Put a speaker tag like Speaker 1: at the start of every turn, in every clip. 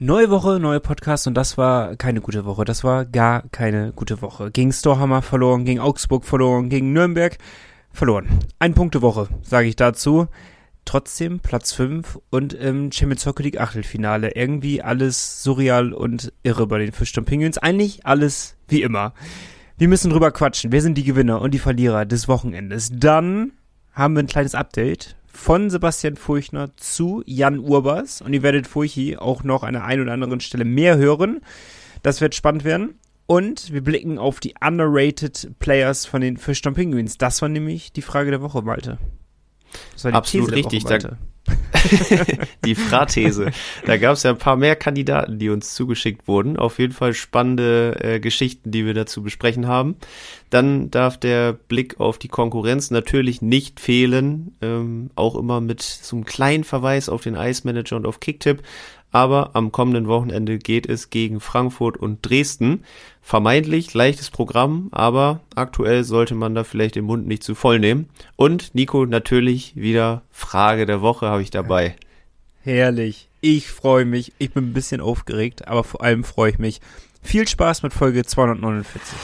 Speaker 1: Neue Woche, neuer Podcast und das war keine gute Woche. Das war gar keine gute Woche. Gegen Storhamar verloren, gegen Augsburg verloren, gegen Nürnberg verloren. Ein-Punkte-Woche, sage ich dazu. Trotzdem Platz 5 und im Champions Hockey League Achtelfinale. Irgendwie alles surreal und irre bei den Fischtown Penguins. Eigentlich alles wie immer. Wir müssen drüber quatschen. Wer sind die Gewinner und die Verlierer des Wochenendes? Dann haben wir ein kleines Update von Sebastian Furchner zu Jan Urbas. Und ihr werdet Furchi auch noch an der einen oder anderen Stelle mehr hören. Das wird spannend werden. Und wir blicken auf die underrated Players von den Fischtown Penguins. Das war nämlich die Frage der Woche, Malte. Das war die
Speaker 2: Absolut
Speaker 1: These der
Speaker 2: richtig.
Speaker 1: Woche, Malte.
Speaker 2: Die Frathese. Da gab es ja ein paar mehr Kandidaten, die uns zugeschickt wurden. Auf jeden Fall spannende Geschichten, die wir dazu besprechen haben. Dann darf der Blick auf die Konkurrenz natürlich nicht fehlen. Auch immer mit so einem kleinen Verweis auf den Ice Manager und auf Kicktipp. Aber am kommenden Wochenende geht es gegen Frankfurt und Dresden. Vermeintlich leichtes Programm, aber aktuell sollte man da vielleicht den Mund nicht zu voll nehmen. Und Nico, natürlich wieder Frage der Woche habe ich dabei.
Speaker 1: Herrlich. Ich freue mich. Ich bin ein bisschen aufgeregt, aber vor allem freue ich mich. Viel Spaß mit Folge 249.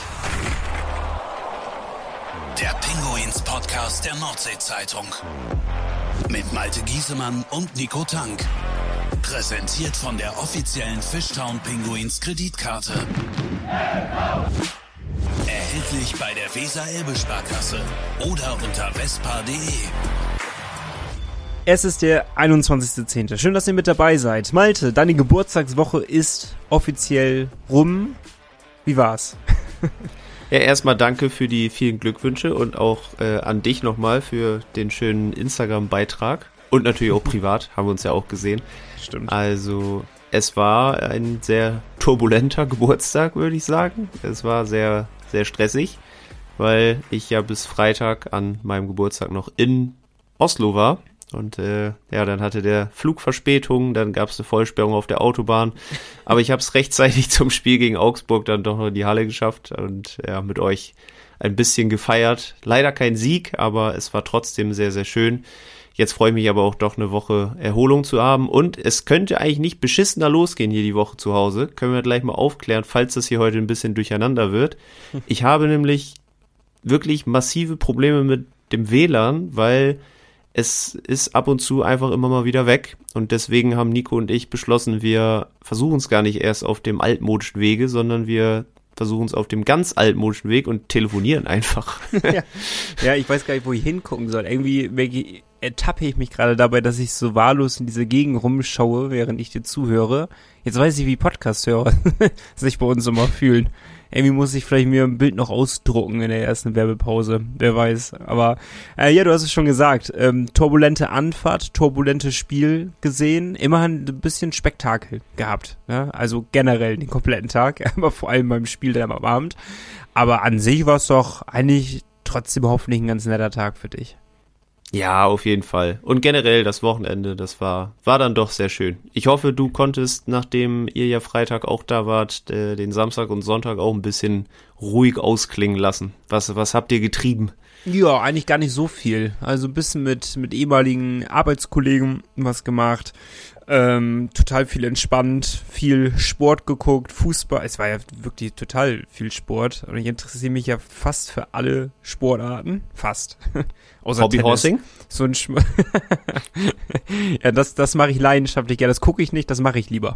Speaker 3: Der Pinguins-Podcast der Nordsee-Zeitung. Mit Malte Giesemann und Nico Tank. Präsentiert von der offiziellen Fischtown Penguins Kreditkarte. Erhältlich bei der Weser-Elbe-Sparkasse oder unter vespa.de.
Speaker 1: Es ist der 21.10. Schön, dass ihr mit dabei seid. Malte, deine Geburtstagswoche ist offiziell rum. Wie war's?
Speaker 2: Ja, erstmal danke für die vielen Glückwünsche und auch an dich nochmal für den schönen Instagram-Beitrag. Und natürlich auch privat, haben wir uns ja auch gesehen.
Speaker 1: Stimmt.
Speaker 2: Also es war ein sehr turbulenter Geburtstag, würde ich sagen. Es war sehr, sehr stressig, weil ich ja bis Freitag an meinem Geburtstag noch in Oslo war. Und dann hatte der Flug Verspätung, dann gab es eine Vollsperrung auf der Autobahn. Aber ich habe es rechtzeitig zum Spiel gegen Augsburg dann doch noch in die Halle geschafft und ja, mit euch ein bisschen gefeiert. Leider kein Sieg, aber es war trotzdem sehr, sehr schön. Jetzt freue ich mich aber auch doch eine Woche Erholung zu haben und es könnte eigentlich nicht beschissener losgehen hier die Woche zu Hause. Können wir gleich mal aufklären, falls das hier heute ein bisschen durcheinander wird. Ich habe nämlich wirklich massive Probleme mit dem WLAN, weil es ist ab und zu einfach immer mal wieder weg und deswegen haben Nico und ich beschlossen, wir versuchen es gar nicht erst auf dem altmodischen Wege, sondern wir versuchen es auf dem ganz altmodischen Weg und telefonieren einfach.
Speaker 1: Ja, ich weiß gar nicht, wo ich hingucken soll. Irgendwie ertappe ich mich gerade dabei, dass ich so wahllos in diese Gegend rumschaue, während ich dir zuhöre. Jetzt weiß ich, wie Podcast-Hörer sich bei uns immer fühlen. Irgendwie muss ich vielleicht mir ein Bild noch ausdrucken in der ersten Werbepause. Wer weiß. Aber ja, du hast es schon gesagt. Turbulente Anfahrt, turbulentes Spiel gesehen. Immerhin ein bisschen Spektakel gehabt. Ja? Also generell den kompletten Tag. Aber vor allem beim Spiel dann am Abend. Aber an sich war es doch eigentlich trotzdem hoffentlich ein ganz netter Tag für dich.
Speaker 2: Ja, auf jeden Fall. Und generell das Wochenende, das war dann doch sehr schön. Ich hoffe, du konntest, nachdem ihr ja Freitag auch da wart, den Samstag und Sonntag auch ein bisschen ruhig ausklingen lassen. Was habt ihr getrieben?
Speaker 1: Ja, eigentlich gar nicht so viel. Also ein bisschen mit ehemaligen Arbeitskollegen was gemacht. Total viel entspannt, viel Sport geguckt, Fußball. Es war ja wirklich total viel Sport. Und ich interessiere mich ja fast für alle Sportarten. Fast. Außer
Speaker 2: Hobbyhorsing?
Speaker 1: So ein ja, das mache ich leidenschaftlich. Ja, das gucke ich nicht, das mache ich lieber.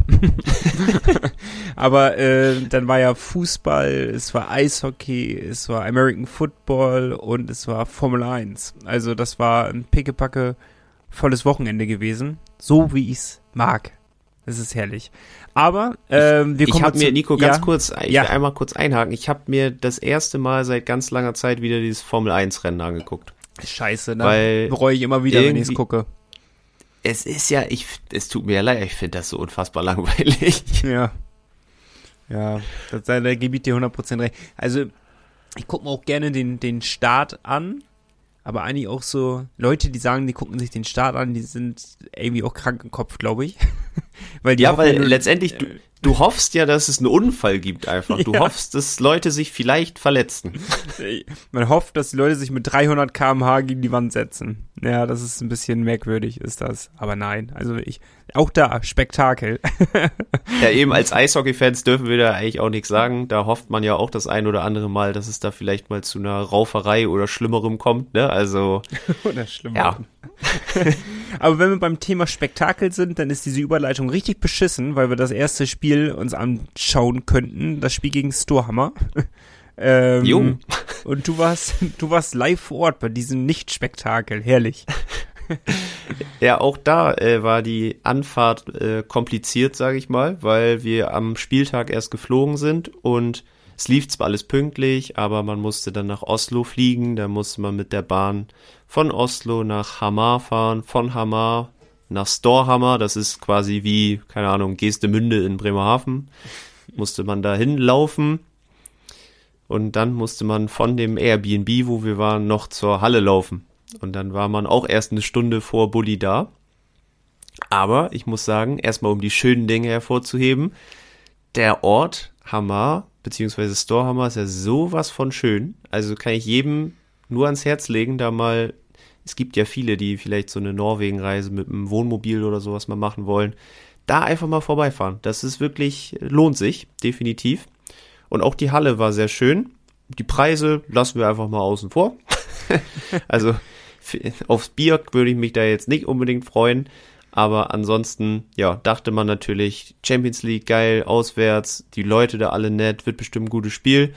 Speaker 1: Aber dann war ja Fußball, es war Eishockey, es war American Football und es war Formel 1. Also das war ein pickepacke volles Wochenende gewesen. So wie ich's mag. Das ist herrlich. Aber wir kommen
Speaker 2: ich habe mir, Nico, ganz kurz, ich will einmal kurz einhaken. Ich habe mir das erste Mal seit ganz langer Zeit wieder dieses Formel 1 Rennen angeguckt.
Speaker 1: Scheiße, ne? Bereue ich immer wieder, wenn ich es gucke.
Speaker 2: Es ist ja, es tut mir ja leid, ich finde das so unfassbar langweilig.
Speaker 1: Ja. Ja, da gebe ich dir 100% recht. Also, ich gucke mir auch gerne den Start an, aber eigentlich auch so Leute, die sagen, die gucken sich den Start an, die sind irgendwie auch krank im Kopf, glaube ich.
Speaker 2: Weil letztendlich, Du hoffst ja, dass es einen Unfall gibt einfach. Du hoffst, dass Leute sich vielleicht verletzen.
Speaker 1: Man hofft, dass die Leute sich mit 300 km/h gegen die Wand setzen. Ja, das ist ein bisschen merkwürdig, ist das. Aber nein, also auch da, Spektakel.
Speaker 2: Ja, eben als Eishockey-Fans dürfen wir da eigentlich auch nichts sagen. Da hofft man ja auch das ein oder andere Mal, dass es da vielleicht mal zu einer Rauferei oder Schlimmerem kommt, ne? Also.
Speaker 1: Oder Schlimmerem. Ja. Aber wenn wir beim Thema Spektakel sind, dann ist diese Überleitung richtig beschissen, weil wir das erste Spiel uns anschauen könnten. Das Spiel gegen Storhamar.
Speaker 2: Jo.
Speaker 1: Und du warst live vor Ort bei diesem Nicht-Spektakel. Herrlich.
Speaker 2: Ja, auch da war die Anfahrt kompliziert, sage ich mal, weil wir am Spieltag erst geflogen sind und es lief zwar alles pünktlich, aber man musste dann nach Oslo fliegen, da musste man mit der Bahn von Oslo nach Hamar fahren, von Hamar nach Storhamar, das ist quasi wie, keine Ahnung, Geestemünde in Bremerhaven, musste man da hinlaufen und dann musste man von dem Airbnb, wo wir waren, noch zur Halle laufen. Und dann war man auch erst eine Stunde vor Bulli da. Aber ich muss sagen, erstmal um die schönen Dinge hervorzuheben, der Ort Hamar, beziehungsweise Storhamar, ist ja sowas von schön. Also kann ich jedem nur ans Herz legen, da mal, es gibt ja viele, die vielleicht so eine Norwegen-Reise mit einem Wohnmobil oder sowas mal machen wollen, da einfach mal vorbeifahren. Das ist wirklich, lohnt sich, definitiv. Und auch die Halle war sehr schön. Die Preise lassen wir einfach mal außen vor. Also aufs Bier würde ich mich da jetzt nicht unbedingt freuen, aber ansonsten, ja, dachte man natürlich, Champions League geil, auswärts, die Leute da alle nett, wird bestimmt ein gutes Spiel.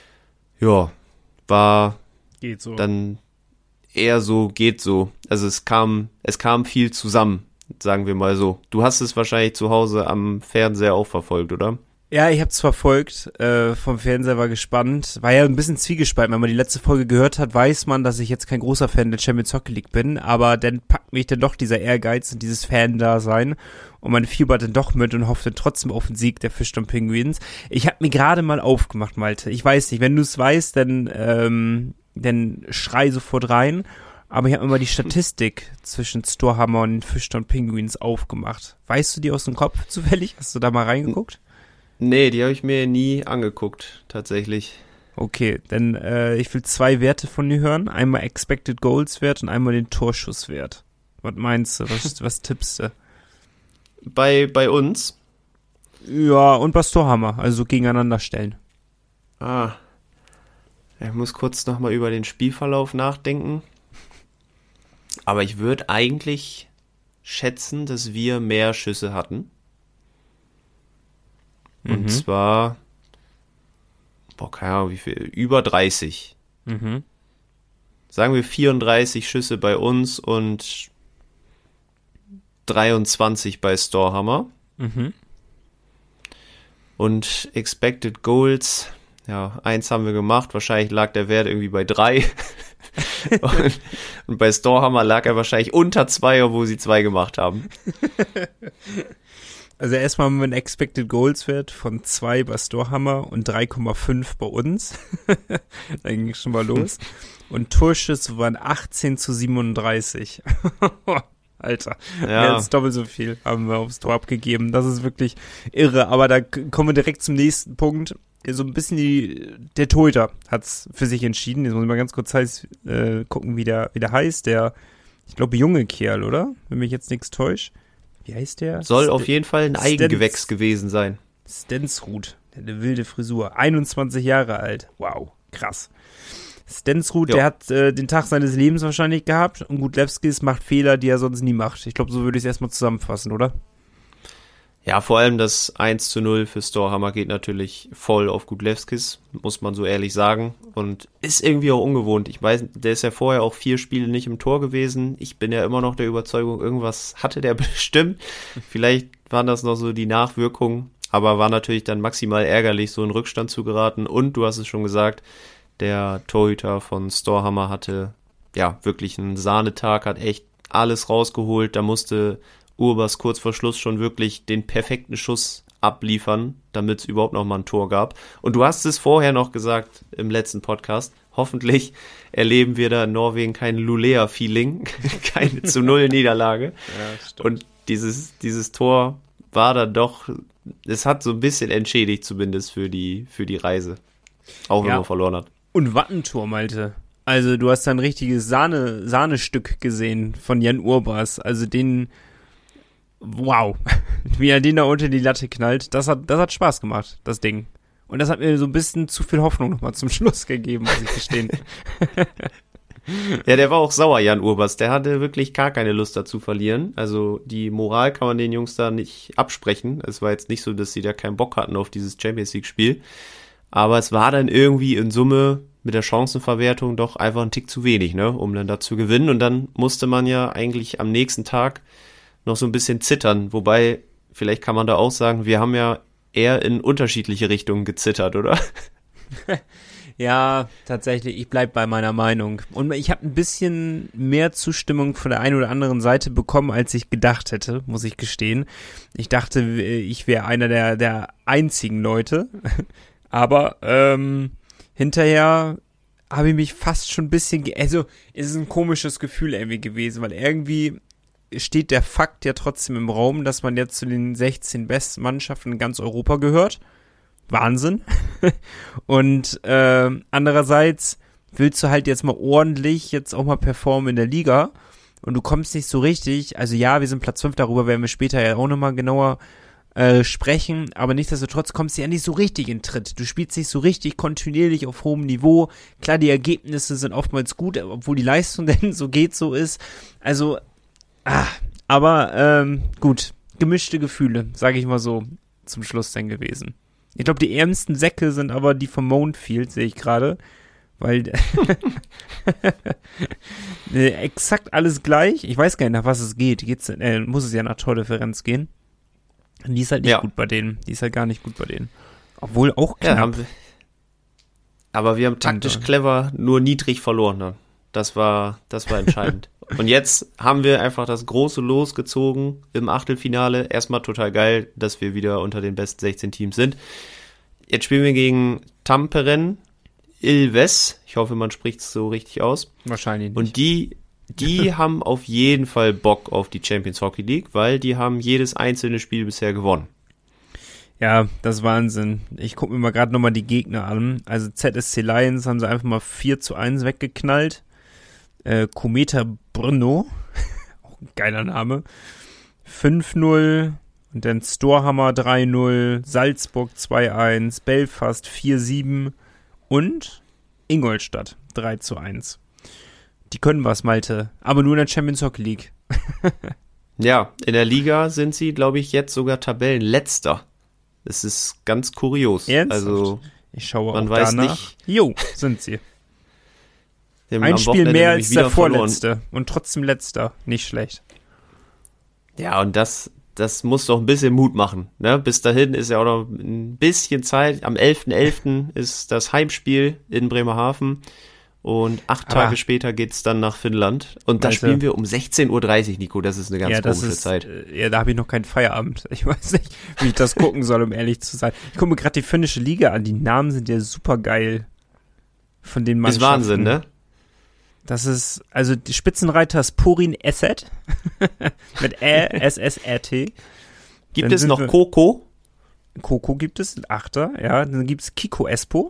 Speaker 2: Ja, war
Speaker 1: geht so.
Speaker 2: Dann eher so, geht so. Also es kam viel zusammen, sagen wir mal so. Du hast es wahrscheinlich zu Hause am Fernseher auch verfolgt, oder?
Speaker 1: Ja, ich hab's verfolgt, vom Fernseher, war gespannt. War ja ein bisschen zwiegespalten. Wenn man die letzte Folge gehört hat, weiß man, dass ich jetzt kein großer Fan der Champions Hockey League bin, aber dann packt mich dann doch dieser Ehrgeiz und dieses Fan-Dasein und man fiebert dann doch mit und hofft dann trotzdem auf den Sieg der Fischtown Penguins. Ich hab mir gerade mal aufgemacht, Malte. Ich weiß nicht, wenn du es weißt, dann schrei sofort rein. Aber ich habe mir mal die Statistik zwischen Storhamar und den Fischtown Penguins aufgemacht. Weißt du die aus dem Kopf zufällig? Hast du da mal reingeguckt?
Speaker 2: Nee, die habe ich mir nie angeguckt, tatsächlich.
Speaker 1: Okay, dann ich will 2 Werte von dir hören. Einmal Expected Goals Wert und einmal den Torschusswert. Was meinst du? Was tippst du?
Speaker 2: Bei uns?
Speaker 1: Ja, und bei Storhamar, also gegeneinander stellen.
Speaker 2: Ich muss kurz nochmal über den Spielverlauf nachdenken. Aber ich würde eigentlich schätzen, dass wir mehr Schüsse hatten. Und zwar, keine Ahnung, wie viel, über 30. Sagen wir 34 Schüsse bei uns und 23 bei Storhamar. Und Expected Goals, ja, 1 haben wir gemacht, wahrscheinlich lag der Wert irgendwie bei 3. und bei Storhamar lag er wahrscheinlich unter 2, obwohl sie 2 gemacht haben.
Speaker 1: Also erstmal haben wir einen Expected Goals Wert von 2 bei Storhamar und 3,5 bei uns. Dann ging es schon mal los. Und Torschüsse waren 18:37. Alter, mehr als doppelt so viel haben wir aufs Tor abgegeben. Das ist wirklich irre. Aber da kommen wir direkt zum nächsten Punkt. So ein bisschen der Torhüter hat's für sich entschieden. Jetzt muss ich mal ganz kurz gucken, wie der heißt. Der, ich glaube, junge Kerl, oder? Wenn mich jetzt nichts täuscht. Wie heißt der?
Speaker 2: Soll auf jeden Fall ein Eigengewächs gewesen sein.
Speaker 1: Stensrud, der hat eine wilde Frisur. 21 Jahre alt. Wow, krass. Stensrud, der hat den Tag seines Lebens wahrscheinlich gehabt und Gudlewskis macht Fehler, die er sonst nie macht. Ich glaube, so würde ich es erstmal zusammenfassen, oder?
Speaker 2: Ja, vor allem das 1:0 für Storhamar geht natürlich voll auf Gudlewskis, muss man so ehrlich sagen. Und ist irgendwie auch ungewohnt. Ich weiß, der ist ja vorher auch 4 Spiele nicht im Tor gewesen. Ich bin ja immer noch der Überzeugung, irgendwas hatte der bestimmt. Vielleicht waren das noch so die Nachwirkungen, aber war natürlich dann maximal ärgerlich, so in Rückstand zu geraten. Und du hast es schon gesagt, der Torhüter von Storhamar hatte ja wirklich einen Sahnetag, hat echt alles rausgeholt. Da musste Urbas kurz vor Schluss schon wirklich den perfekten Schuss abliefern, damit es überhaupt noch mal ein Tor gab. Und du hast es vorher noch gesagt im letzten Podcast, hoffentlich erleben wir da in Norwegen kein Lulea-Feeling, keine 0 Niederlage. Ja, stimmt. Und dieses Tor war dann doch, es hat so ein bisschen entschädigt zumindest für die Reise. Auch wenn man verloren hat.
Speaker 1: Und Wattenturm, Malte. Also du hast da ein richtiges Sahnestück gesehen von Jan Urbas. Also wow, wie er den da unter die Latte knallt, das hat Spaß gemacht, das Ding. Und das hat mir so ein bisschen zu viel Hoffnung nochmal zum Schluss gegeben, muss ich gestehen.
Speaker 2: Ja, der war auch sauer, Jan Urbas. Der hatte wirklich gar keine Lust dazu verlieren. Also die Moral kann man den Jungs da nicht absprechen. Es war jetzt nicht so, dass sie da keinen Bock hatten auf dieses Champions-League-Spiel. Aber es war dann irgendwie in Summe mit der Chancenverwertung doch einfach ein Tick zu wenig, ne, um dann da zu gewinnen. Und dann musste man ja eigentlich am nächsten Tag noch so ein bisschen zittern. Wobei, vielleicht kann man da auch sagen, wir haben ja eher in unterschiedliche Richtungen gezittert, oder?
Speaker 1: Ja, tatsächlich, ich bleib bei meiner Meinung. Und ich habe ein bisschen mehr Zustimmung von der einen oder anderen Seite bekommen, als ich gedacht hätte, muss ich gestehen. Ich dachte, ich wäre einer der einzigen Leute. Aber hinterher habe ich mich fast schon ein bisschen, also es ist ein komisches Gefühl irgendwie gewesen, weil irgendwie steht der Fakt ja trotzdem im Raum, dass man jetzt zu den 16 besten Mannschaften in ganz Europa gehört. Wahnsinn. Und andererseits willst du halt jetzt mal ordentlich jetzt auch mal performen in der Liga und du kommst nicht so richtig, also ja, wir sind Platz 5, darüber werden wir später ja auch nochmal genauer sprechen, aber nichtsdestotrotz kommst du ja nicht so richtig in Tritt. Du spielst nicht so richtig kontinuierlich auf hohem Niveau. Klar, die Ergebnisse sind oftmals gut, obwohl die Leistung denn so ist. Also, aber gut, gemischte Gefühle, sage ich mal so, zum Schluss dann gewesen. Ich glaube, die ärmsten Säcke sind aber die vom Monefield, sehe ich gerade, weil exakt alles gleich. Ich weiß gar nicht, nach was es geht. Muss es ja nach Tordifferenz gehen. Die ist halt nicht gut bei denen. Die ist halt gar nicht gut bei denen. Obwohl auch knapp.
Speaker 2: Ja, aber wir haben taktisch clever nur niedrig verloren. Ne? Das war entscheidend. Und jetzt haben wir einfach das große Los gezogen im Achtelfinale. Erstmal total geil, dass wir wieder unter den besten 16 Teams sind. Jetzt spielen wir gegen Tampere Ilves. Ich hoffe, man spricht es so richtig aus.
Speaker 1: Wahrscheinlich nicht.
Speaker 2: Und die haben auf jeden Fall Bock auf die Champions Hockey League, weil die haben jedes einzelne Spiel bisher gewonnen.
Speaker 1: Ja, das ist Wahnsinn. Ich gucke mir mal gerade nochmal die Gegner an. Also ZSC Lions haben sie einfach mal 4-1 weggeknallt. Kometa Brno, auch ein geiler Name, 5-0 und dann Storhammer 3-0, Salzburg 2-1, Belfast 4-7 und Ingolstadt 3-1. Die können was, Malte, aber nur in der Champions Hockey League.
Speaker 2: Ja, in der Liga sind sie, glaube ich, jetzt sogar Tabellenletzter. Das ist ganz kurios.
Speaker 1: Ernsthaft?
Speaker 2: Also
Speaker 1: ich schaue
Speaker 2: man
Speaker 1: auch
Speaker 2: weiß
Speaker 1: danach.
Speaker 2: nicht.
Speaker 1: Jo, sind sie. Ein Spiel
Speaker 2: Wochenende
Speaker 1: mehr als der
Speaker 2: verloren.
Speaker 1: Vorletzte und trotzdem Letzter. Nicht schlecht.
Speaker 2: Ja, und das muss doch ein bisschen Mut machen. Ne? Bis dahin ist ja auch noch ein bisschen Zeit. Am 11.11. ist das Heimspiel in Bremerhaven und 8 Tage später geht's dann nach Finnland. Und da spielen wir um 16.30 Uhr, Nico. Das ist eine ganz komische Zeit.
Speaker 1: Ja, da habe ich noch keinen Feierabend. Ich weiß nicht, wie ich das gucken soll, um ehrlich zu sein. Ich gucke mir gerade die finnische Liga an. Die Namen sind ja super geil. Von den Mannschaften.
Speaker 2: Ist Wahnsinn, ne?
Speaker 1: Das ist, also die Spitzenreiter ist Porin Esset mit SSRT.
Speaker 2: Gibt es noch Koko?
Speaker 1: Koko gibt es, ein Achter, ja. Dann gibt es Kiko Espo.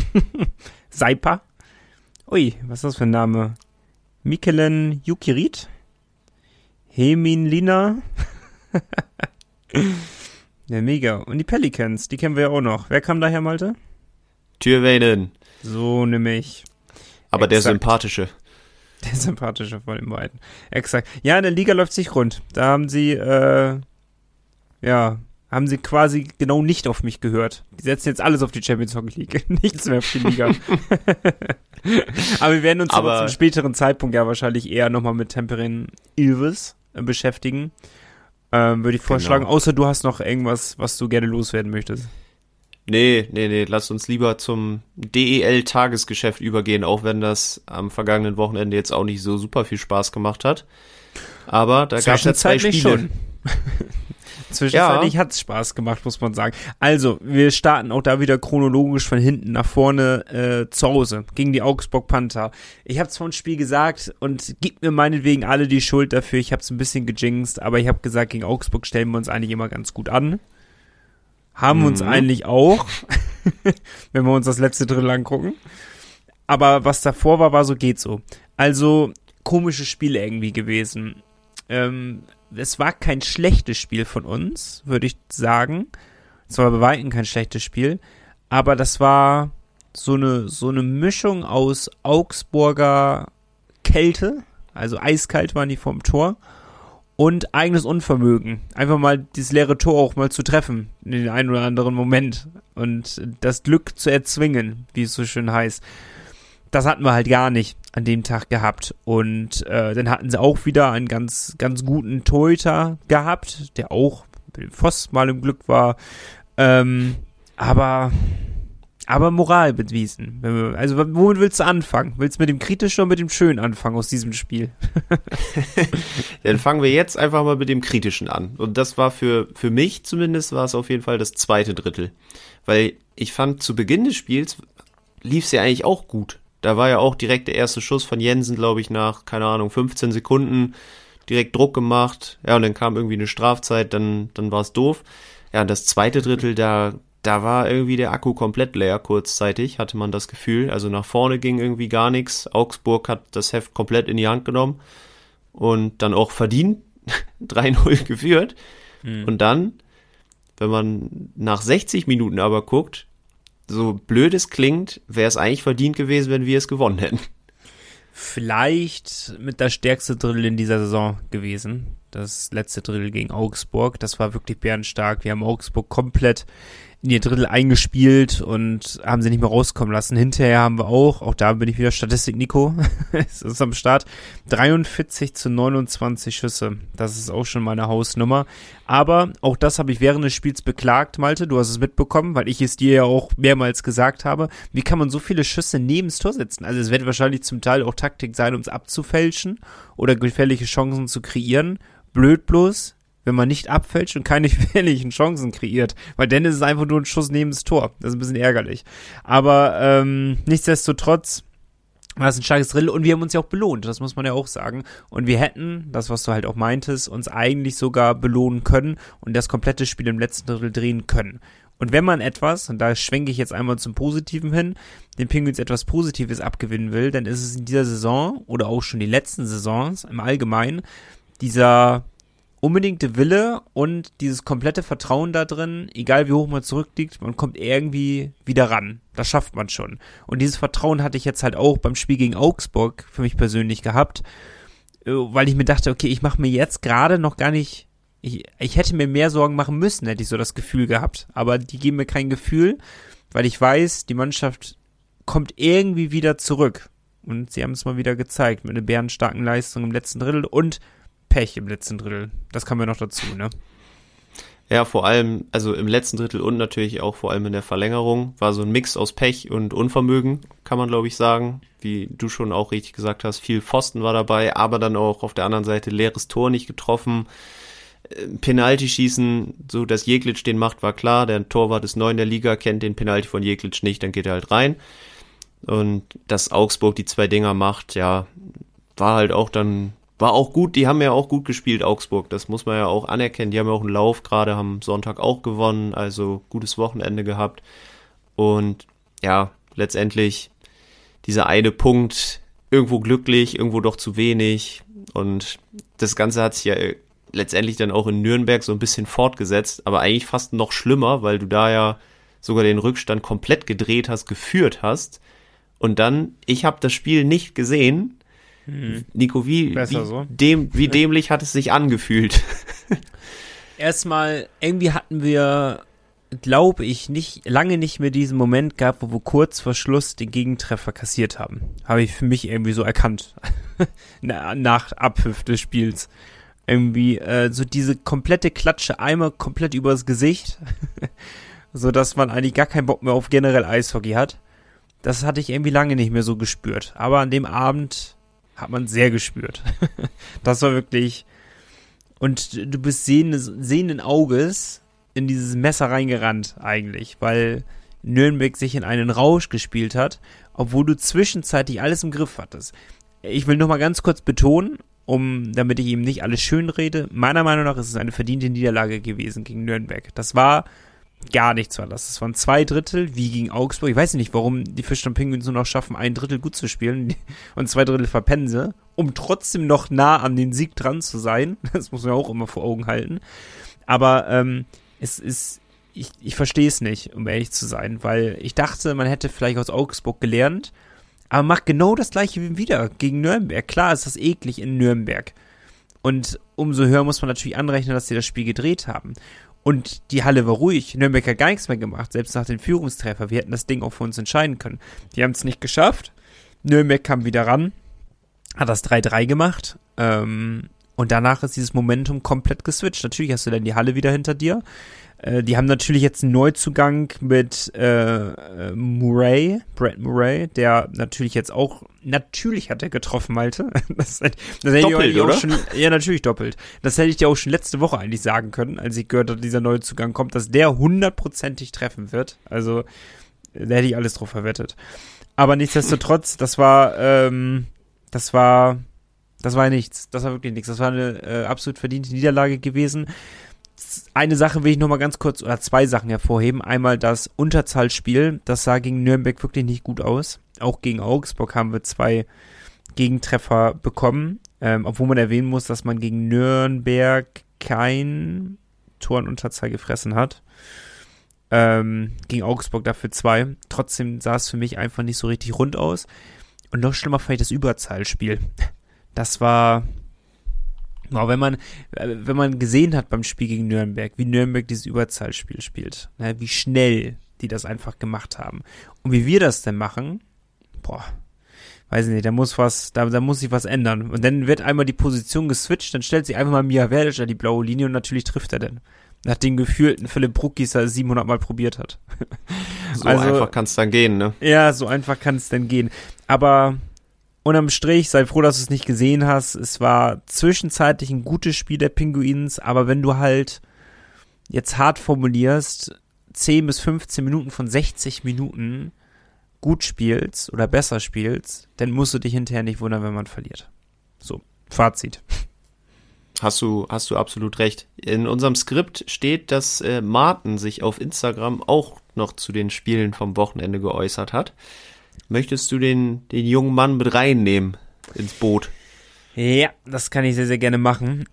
Speaker 1: Saipa. Ui, was ist das für ein Name? Mikelen Jukirit. Hemin Lina. Ja, mega. Und die Pelicans, die kennen wir ja auch noch. Wer kam daher, Malte?
Speaker 2: Tyrväinen.
Speaker 1: So nämlich.
Speaker 2: Aber der sympathische.
Speaker 1: Der sympathische von den beiden. Exakt. Ja, in der Liga läuft sich rund. Da haben sie, haben sie quasi genau nicht auf mich gehört. Die setzen jetzt alles auf die Champions Hockey League. Nichts mehr auf die Liga. Aber wir werden uns aber zum späteren Zeitpunkt ja wahrscheinlich eher nochmal mit Tampere Ilves beschäftigen. Würde ich vorschlagen. Genau. Außer du hast noch irgendwas, was du gerne loswerden möchtest.
Speaker 2: Nee, lass uns lieber zum DEL-Tagesgeschäft übergehen, auch wenn das am vergangenen Wochenende jetzt auch nicht so super viel Spaß gemacht hat. Aber da gab es ja 2 Spiele.
Speaker 1: Zwischenzeitlich hat's Spaß gemacht, muss man sagen. Also, wir starten auch da wieder chronologisch von hinten nach vorne zu Hause gegen die Augsburg Panther. Ich habe zwar ein Spiel gesagt und gibt mir meinetwegen alle die Schuld dafür. Ich habe es ein bisschen gejinxt, aber ich habe gesagt, gegen Augsburg stellen wir uns eigentlich immer ganz gut an. Haben wir uns eigentlich auch, wenn wir uns das letzte Drittel angucken. Aber was davor war so geht so. Also, komisches Spiel irgendwie gewesen. Es war kein schlechtes Spiel von uns, würde ich sagen. Es war bei weitem kein schlechtes Spiel. Aber das war so eine Mischung aus Augsburger Kälte, also eiskalt waren die vorm Tor, und eigenes Unvermögen. Einfach mal dieses leere Tor auch mal zu treffen in den einen oder anderen Moment und das Glück zu erzwingen, wie es so schön heißt. Das hatten wir halt gar nicht an dem Tag gehabt. Und dann hatten sie auch wieder einen ganz, ganz guten Torhüter gehabt, der auch mit dem Voss mal im Glück war. Aber Moral bewiesen. Also womit willst du anfangen? Willst du mit dem Kritischen oder mit dem Schönen anfangen aus diesem Spiel?
Speaker 2: Dann fangen wir jetzt einfach mal mit dem Kritischen an. Und das war für mich zumindest, war es auf jeden Fall das zweite Drittel. Weil ich fand, zu Beginn des Spiels lief es ja eigentlich auch gut. Da war ja auch direkt der erste Schuss von Jensen, glaube ich, nach, keine Ahnung, 15 Sekunden direkt Druck gemacht. Ja, und dann kam irgendwie eine Strafzeit, dann war es doof. Ja, und das zweite Drittel, da war irgendwie der Akku komplett leer, kurzzeitig, hatte man das Gefühl. Also nach vorne ging irgendwie gar nichts. Augsburg hat das Heft komplett in die Hand genommen und dann auch verdient 3-0 geführt. Und dann, wenn man nach 60 Minuten aber guckt, so blöd es klingt, wäre es eigentlich verdient gewesen, wenn wir es gewonnen hätten.
Speaker 1: Vielleicht mit das stärkste Drittel in dieser Saison gewesen. Das letzte Drittel gegen Augsburg. Das war wirklich bärenstark. Wir haben Augsburg komplett in ihr Drittel eingespielt und haben sie nicht mehr rauskommen lassen. Hinterher haben wir auch da bin ich wieder Statistik, Nico, es ist am Start, 43-29 Schüsse. Das ist auch schon meine Hausnummer. Aber auch das habe ich während des Spiels beklagt, Malte, du hast es mitbekommen, weil ich es dir ja auch mehrmals gesagt habe. Wie kann man so viele Schüsse neben das Tor setzen? Also es wird wahrscheinlich zum Teil auch Taktik sein, um es abzufälschen oder gefährliche Chancen zu kreieren. Blöd bloß, wenn man nicht abfälscht und keine gefährlichen Chancen kreiert. Weil dann ist es einfach nur ein Schuss neben das Tor. Das ist ein bisschen ärgerlich. Aber nichtsdestotrotz war es ein starkes Drittel und wir haben uns ja auch belohnt. Das muss man ja auch sagen. Und wir hätten, das was du halt auch meintest, uns eigentlich sogar belohnen können und das komplette Spiel im letzten Drittel drehen können. Und wenn man etwas, und da schwenke ich jetzt einmal zum Positiven hin, den Penguins etwas Positives abgewinnen will, dann ist es in dieser Saison oder auch schon die letzten Saisons im Allgemeinen dieser unbedingte Wille und dieses komplette Vertrauen da drin, egal wie hoch man zurückliegt, man kommt irgendwie wieder ran. Das schafft man schon. Und dieses Vertrauen hatte ich jetzt halt auch beim Spiel gegen Augsburg für mich persönlich gehabt, weil ich mir dachte, okay, ich mache mir jetzt gerade noch gar nicht, ich hätte mir mehr Sorgen machen müssen, hätte ich so das Gefühl gehabt. Aber die geben mir kein Gefühl, weil ich weiß, die Mannschaft kommt irgendwie wieder zurück. Und sie haben es mal wieder gezeigt mit einer bärenstarken Leistung im letzten Drittel und Pech im letzten Drittel. Das kam ja noch dazu, ne?
Speaker 2: Ja, vor allem, also im letzten Drittel und natürlich auch vor allem in der Verlängerung, war so ein Mix aus Pech und Unvermögen, kann man glaube ich sagen. Wie du schon auch richtig gesagt hast, viel Pfosten war dabei, aber dann auch auf der anderen Seite leeres Tor nicht getroffen. Penalty schießen, so dass Jeglic den macht, war klar. Der Torwart ist neu in der Liga, kennt den Penalty von Jeglic nicht, dann geht er halt rein. Und dass Augsburg die 2 Dinger macht, ja, war halt auch dann, war auch gut, die haben ja auch gut gespielt, Augsburg, das muss man ja auch anerkennen, die haben ja auch einen Lauf gerade, haben Sonntag auch gewonnen, also gutes Wochenende gehabt und ja, letztendlich dieser eine Punkt, irgendwo glücklich, irgendwo doch zu wenig und das Ganze hat sich ja letztendlich dann auch in Nürnberg so ein bisschen fortgesetzt, aber eigentlich fast noch schlimmer, weil du da ja sogar den Rückstand komplett gedreht hast, geführt hast und dann, ich habe das Spiel nicht gesehen. Nico, wie dämlich hat es sich angefühlt?
Speaker 1: Erstmal, irgendwie hatten wir, glaube ich, lange nicht mehr diesen Moment gehabt, wo wir kurz vor Schluss den Gegentreffer kassiert haben. Habe ich für mich irgendwie so erkannt. Nach Abpfiff des Spiels. Irgendwie so diese komplette Klatsche einmal komplett übers Gesicht, so dass man eigentlich gar keinen Bock mehr auf generell Eishockey hat. Das hatte ich irgendwie lange nicht mehr so gespürt. Aber an dem Abend hat man sehr gespürt. Das war wirklich Und du bist sehenden Auges in dieses Messer reingerannt eigentlich, weil Nürnberg sich in einen Rausch gespielt hat, obwohl du zwischenzeitlich alles im Griff hattest. Ich will nochmal ganz kurz betonen, damit ich eben nicht alles schön rede, meiner Meinung nach ist es eine verdiente Niederlage gewesen gegen Nürnberg. Das war gar nichts anders. Das waren 2/3 wie gegen Augsburg. Ich weiß nicht, warum die Fischtown Penguins nur noch schaffen, 1/3 gut zu spielen und 2/3 verpennen sie, um trotzdem noch nah an den Sieg dran zu sein. Das muss man auch immer vor Augen halten. Aber ich verstehe es nicht, um ehrlich zu sein, weil ich dachte, man hätte vielleicht aus Augsburg gelernt, aber macht genau das gleiche wie wieder gegen Nürnberg. Klar ist das eklig in Nürnberg. Und umso höher muss man natürlich anrechnen, dass sie das Spiel gedreht haben. Und die Halle war ruhig. Nürnberg hat gar nichts mehr gemacht, selbst nach dem Führungstreffer. Wir hätten das Ding auch für uns entscheiden können. Die haben es nicht geschafft. Nürnberg kam wieder ran, hat das 3-3 gemacht. Und danach ist dieses Momentum komplett geswitcht. Natürlich hast du dann die Halle wieder hinter dir. Die haben natürlich jetzt einen Neuzugang mit Brad Murray, der natürlich jetzt auch, natürlich hat er getroffen, Malte. Das hätte
Speaker 2: doppelt,
Speaker 1: ich auch
Speaker 2: oder?
Speaker 1: Ja, natürlich doppelt. Das hätte ich dir auch schon letzte Woche eigentlich sagen können, als ich gehört habe, dieser Neuzugang kommt, dass der 100%ig treffen wird. Also, da hätte ich alles drauf verwettet. Aber nichtsdestotrotz, das war nichts. Das war wirklich nichts. Das war eine absolut verdiente Niederlage gewesen. Eine Sache will ich noch mal ganz kurz, oder zwei Sachen hervorheben. Einmal das Unterzahlspiel, das sah gegen Nürnberg wirklich nicht gut aus. Auch gegen Augsburg haben wir 2 Gegentreffer bekommen, obwohl man erwähnen muss, dass man gegen Nürnberg kein Tor in Unterzahl gefressen hat. Gegen Augsburg dafür 2. Trotzdem sah es für mich einfach nicht so richtig rund aus. Und noch schlimmer fand ich das Überzahlspiel. Das war... wenn man gesehen hat beim Spiel gegen Nürnberg, wie Nürnberg dieses Überzahlspiel spielt, ne, wie schnell die das einfach gemacht haben und wie wir das denn machen, weiß ich nicht, da muss sich was ändern. Und dann wird einmal die Position geswitcht, dann stellt sich einfach mal Mia Verdic an die blaue Linie und natürlich trifft er dann. Nach den gefühlten Philipp Bruckis er 700 Mal probiert hat.
Speaker 2: So einfach kann es dann gehen, ne?
Speaker 1: Ja, so einfach kann es dann gehen. Aber unterm Strich, sei froh, dass du es nicht gesehen hast. Es war zwischenzeitlich ein gutes Spiel der Pinguins, aber wenn du halt jetzt hart formulierst, 10 bis 15 Minuten von 60 Minuten gut spielst oder besser spielst, dann musst du dich hinterher nicht wundern, wenn man verliert. So, Fazit.
Speaker 2: Hast du absolut recht. In unserem Skript steht, dass Martin sich auf Instagram auch noch zu den Spielen vom Wochenende geäußert hat. Möchtest du den jungen Mann mit reinnehmen ins Boot?
Speaker 1: Ja, das kann ich sehr, sehr gerne machen.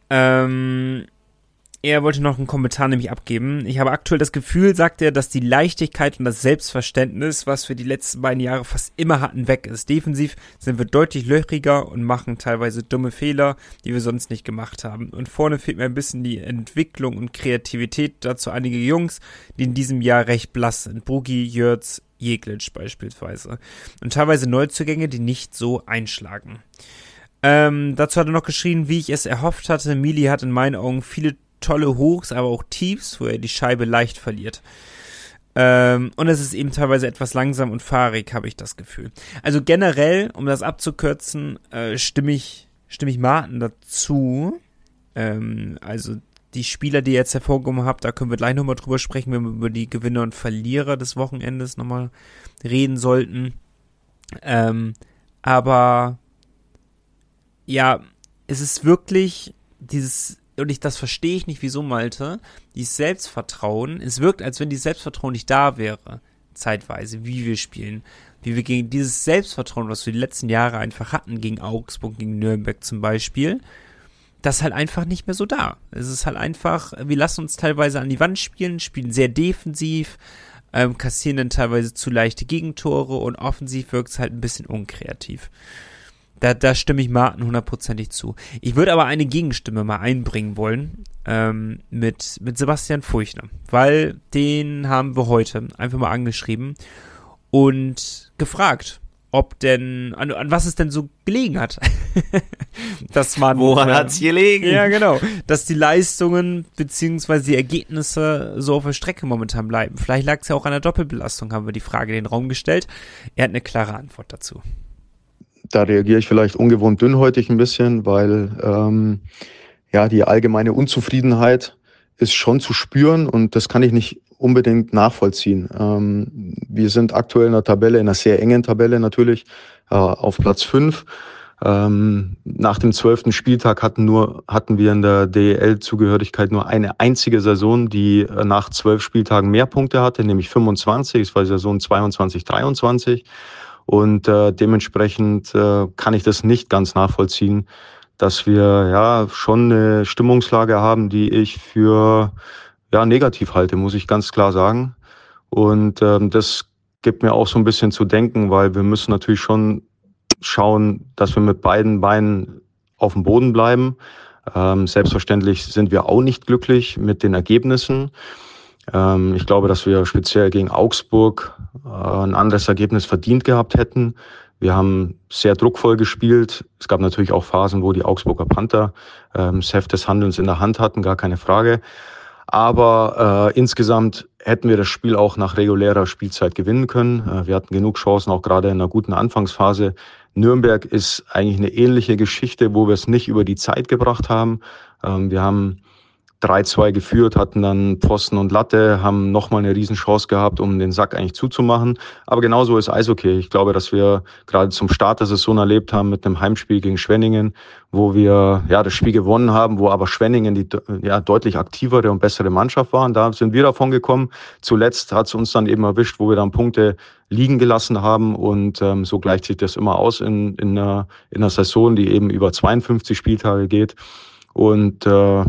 Speaker 1: Er wollte noch einen Kommentar nämlich abgeben. Ich habe aktuell das Gefühl, sagt er, dass die Leichtigkeit und das Selbstverständnis, was wir die letzten beiden Jahre fast immer hatten, weg ist. Defensiv sind wir deutlich löchriger und machen teilweise dumme Fehler, die wir sonst nicht gemacht haben. Und vorne fehlt mir ein bisschen die Entwicklung und Kreativität. Dazu einige Jungs, die in diesem Jahr recht blass sind. Brugi, Jürz, Jeglitsch beispielsweise. Und teilweise Neuzugänge, die nicht so einschlagen. Dazu hat er noch geschrieben, wie ich es erhofft hatte. Mili hat in meinen Augen viele tolle Hochs, aber auch Tiefs, wo er die Scheibe leicht verliert. Und es ist eben teilweise etwas langsam und fahrig, habe ich das Gefühl. Also generell, um das abzukürzen, stimme ich Martin dazu. Also die Spieler, die ihr jetzt hervorgehoben habt, da können wir gleich nochmal drüber sprechen, wenn wir über die Gewinner und Verlierer des Wochenendes nochmal reden sollten. Aber ja, es ist wirklich dieses, und das verstehe ich nicht, wieso, Malte, dieses Selbstvertrauen, es wirkt, als wenn dieses Selbstvertrauen nicht da wäre, zeitweise, wie wir spielen, wie wir gegen dieses Selbstvertrauen, was wir die letzten Jahre einfach hatten, gegen Augsburg, gegen Nürnberg zum Beispiel, das ist halt einfach nicht mehr so da. Es ist halt einfach, wir lassen uns teilweise an die Wand spielen sehr defensiv, kassieren dann teilweise zu leichte Gegentore und offensiv wirkt es halt ein bisschen unkreativ. Da stimme ich Martin 100%ig zu. Ich würde aber eine Gegenstimme mal einbringen wollen, mit Sebastian Furchner, weil den haben wir heute einfach mal angeschrieben und gefragt, ob denn, an was es denn so gelegen hat. Dass man,
Speaker 2: woran hat's gelegen?
Speaker 1: Ja, genau. Dass die Leistungen beziehungsweise die Ergebnisse so auf der Strecke momentan bleiben. Vielleicht lag es ja auch an der Doppelbelastung, haben wir die Frage in den Raum gestellt. Er hat eine klare Antwort dazu.
Speaker 4: Da reagiere ich vielleicht ungewohnt dünnhäutig ein bisschen, weil ja, die allgemeine Unzufriedenheit ist schon zu spüren und das kann ich nicht unbedingt nachvollziehen. Wir sind aktuell in der Tabelle, in einer sehr engen Tabelle natürlich, auf Platz 5. Nach dem 12. Spieltag hatten wir in der DEL-Zugehörigkeit nur eine einzige Saison, die nach 12 Spieltagen mehr Punkte hatte, nämlich 25. Es war die Saison 22/23. Und dementsprechend kann ich das nicht ganz nachvollziehen, dass wir ja schon eine Stimmungslage haben, die ich für negativ halte, muss ich ganz klar sagen. Und das gibt mir auch so ein bisschen zu denken, weil wir müssen natürlich schon schauen, dass wir mit beiden Beinen auf dem Boden bleiben. Selbstverständlich sind wir auch nicht glücklich mit den Ergebnissen. Ich glaube, dass wir speziell gegen Augsburg ein anderes Ergebnis verdient gehabt hätten. Wir haben sehr druckvoll gespielt. Es gab natürlich auch Phasen, wo die Augsburger Panther das Heft des Handelns in der Hand hatten, gar keine Frage. Aber insgesamt hätten wir das Spiel auch nach regulärer Spielzeit gewinnen können. Wir hatten genug Chancen, auch gerade in einer guten Anfangsphase. Nürnberg ist eigentlich eine ähnliche Geschichte, wo wir es nicht über die Zeit gebracht haben. Wir haben 3-2 geführt, hatten dann Pfosten und Latte, haben nochmal eine Riesenchance gehabt, um den Sack eigentlich zuzumachen. Aber genauso ist Eishockey. Ich glaube, dass wir gerade zum Start der Saison erlebt haben mit einem Heimspiel gegen Schwenningen, wo wir das Spiel gewonnen haben, wo aber Schwenningen die deutlich aktivere und bessere Mannschaft waren. Da sind wir davon gekommen. Zuletzt hat es uns dann eben erwischt, wo wir dann Punkte liegen gelassen haben und so gleicht sich das immer aus in einer Saison, die eben über 52 Spieltage geht. Und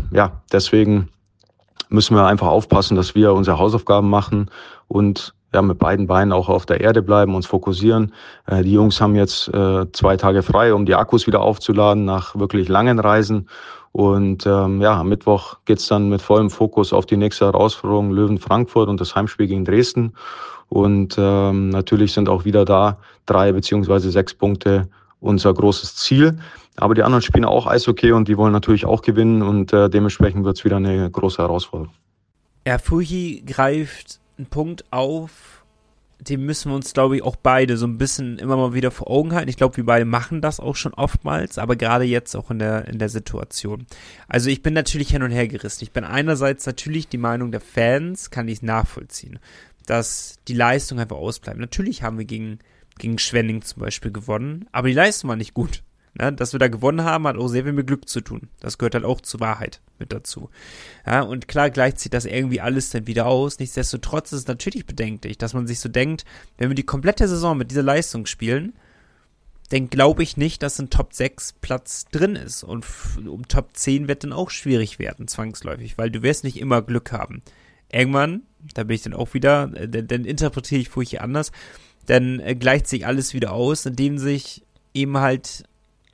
Speaker 4: deswegen müssen wir einfach aufpassen, dass wir unsere Hausaufgaben machen und mit beiden Beinen auch auf der Erde bleiben, uns fokussieren. Die Jungs haben jetzt 2 Tage frei, um die Akkus wieder aufzuladen nach wirklich langen Reisen. Und am Mittwoch geht's dann mit vollem Fokus auf die nächste Herausforderung Löwen Frankfurt und das Heimspiel gegen Dresden. Und natürlich sind auch wieder da 3 beziehungsweise 6 Punkte unser großes Ziel. Aber die anderen spielen auch Eishockey und die wollen natürlich auch gewinnen und dementsprechend wird es wieder eine große Herausforderung.
Speaker 1: Ja, Fuji greift einen Punkt auf, den müssen wir uns, glaube ich, auch beide so ein bisschen immer mal wieder vor Augen halten. Ich glaube, wir beide machen das auch schon oftmals, aber gerade jetzt auch in der Situation. Also ich bin natürlich hin und her gerissen. Ich bin einerseits natürlich die Meinung der Fans, kann ich nachvollziehen, dass die Leistung einfach ausbleibt. Natürlich haben wir gegen Schwenning zum Beispiel gewonnen, aber die Leistung war nicht gut. Ja, dass wir da gewonnen haben, hat auch sehr viel mit Glück zu tun. Das gehört halt auch zur Wahrheit mit dazu. Ja, und klar gleicht sich das irgendwie alles dann wieder aus. Nichtsdestotrotz ist es natürlich bedenklich, dass man sich so denkt, wenn wir die komplette Saison mit dieser Leistung spielen, dann glaube ich nicht, dass ein Top 6 Platz drin ist. Und um Top 10 wird dann auch schwierig werden, zwangsläufig, weil du wirst nicht immer Glück haben. Irgendwann, da bin ich dann auch wieder, dann interpretiere ich Furche anders, dann gleicht sich alles wieder aus, indem sich eben halt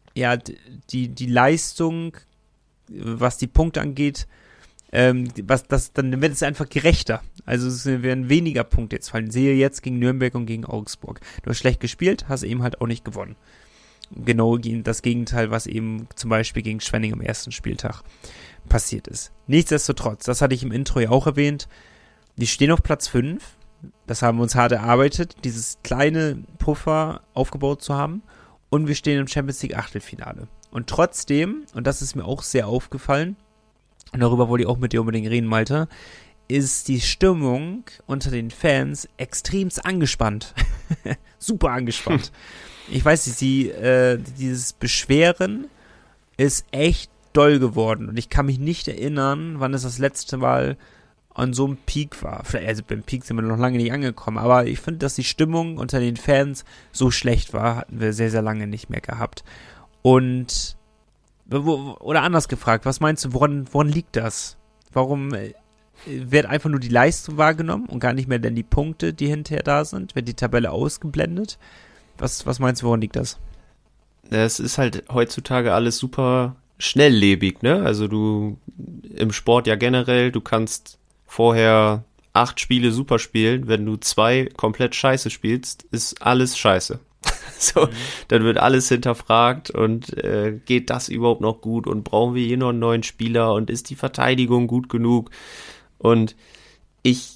Speaker 1: die Leistung, was die Punkte angeht, dann wird es einfach gerechter. Also es werden weniger Punkte jetzt fallen. Sehe jetzt gegen Nürnberg und gegen Augsburg. Du hast schlecht gespielt, hast eben halt auch nicht gewonnen. Genau das Gegenteil, was eben zum Beispiel gegen Schwenning am ersten Spieltag passiert ist. Nichtsdestotrotz, das hatte ich im Intro ja auch erwähnt, die stehen auf Platz 5. Das haben wir uns hart erarbeitet, dieses kleine Puffer aufgebaut zu haben. Und wir stehen im Champions League Achtelfinale. Und trotzdem, und das ist mir auch sehr aufgefallen, und darüber wollte ich auch mit dir unbedingt reden, Malte, ist die Stimmung unter den Fans extremst angespannt. Super angespannt. Ich weiß nicht, dieses Beschweren ist echt doll geworden. Und ich kann mich nicht erinnern, wann es das letzte Mal an so einem Peak war. Also beim Peak sind wir noch lange nicht angekommen, aber ich finde, dass die Stimmung unter den Fans so schlecht war, hatten wir sehr, sehr lange nicht mehr gehabt. Und, oder anders gefragt, was meinst du, woran liegt das? Warum wird einfach nur die Leistung wahrgenommen und gar nicht mehr denn die Punkte, die hinterher da sind? Wird die Tabelle ausgeblendet? Was meinst du, woran liegt das?
Speaker 2: Es ist halt heutzutage alles super schnelllebig, ne? Also du im Sport ja generell, du kannst vorher 8 Spiele super spielen, wenn du 2 komplett scheiße spielst, ist alles scheiße. So, dann wird alles hinterfragt und geht das überhaupt noch gut und brauchen wir hier noch einen neuen Spieler und ist die Verteidigung gut genug? Und ich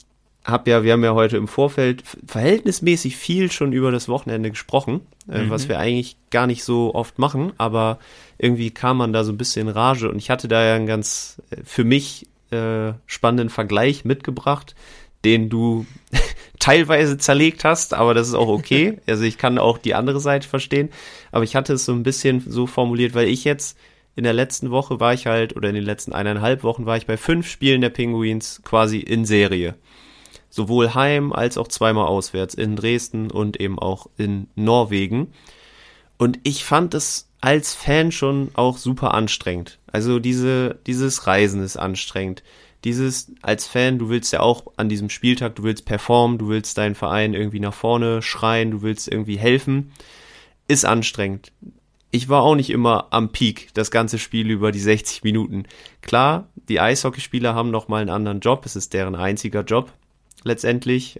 Speaker 2: wir haben ja heute im Vorfeld verhältnismäßig viel schon über das Wochenende gesprochen, was wir eigentlich gar nicht so oft machen, aber irgendwie kam man da so ein bisschen in Rage und ich hatte da ja einen ganz für mich spannenden Vergleich mitgebracht, den du teilweise zerlegt hast, aber das ist auch okay. Also ich kann auch die andere Seite verstehen, aber ich hatte es so ein bisschen so formuliert, weil ich jetzt in der letzten Woche oder in den letzten 1,5 Wochen war ich bei 5 Spielen der Pinguins quasi in Serie. Sowohl heim als auch zweimal auswärts in Dresden und eben auch in Norwegen. Und ich fand es als Fan schon auch super anstrengend. Also dieses Reisen ist anstrengend. Als Fan, du willst ja auch an diesem Spieltag, du willst performen, du willst deinen Verein irgendwie nach vorne schreien, du willst irgendwie helfen. Ist anstrengend. Ich war auch nicht immer am Peak, das ganze Spiel über die 60 Minuten. Klar, die Eishockeyspieler haben nochmal einen anderen Job, es ist deren einziger Job letztendlich.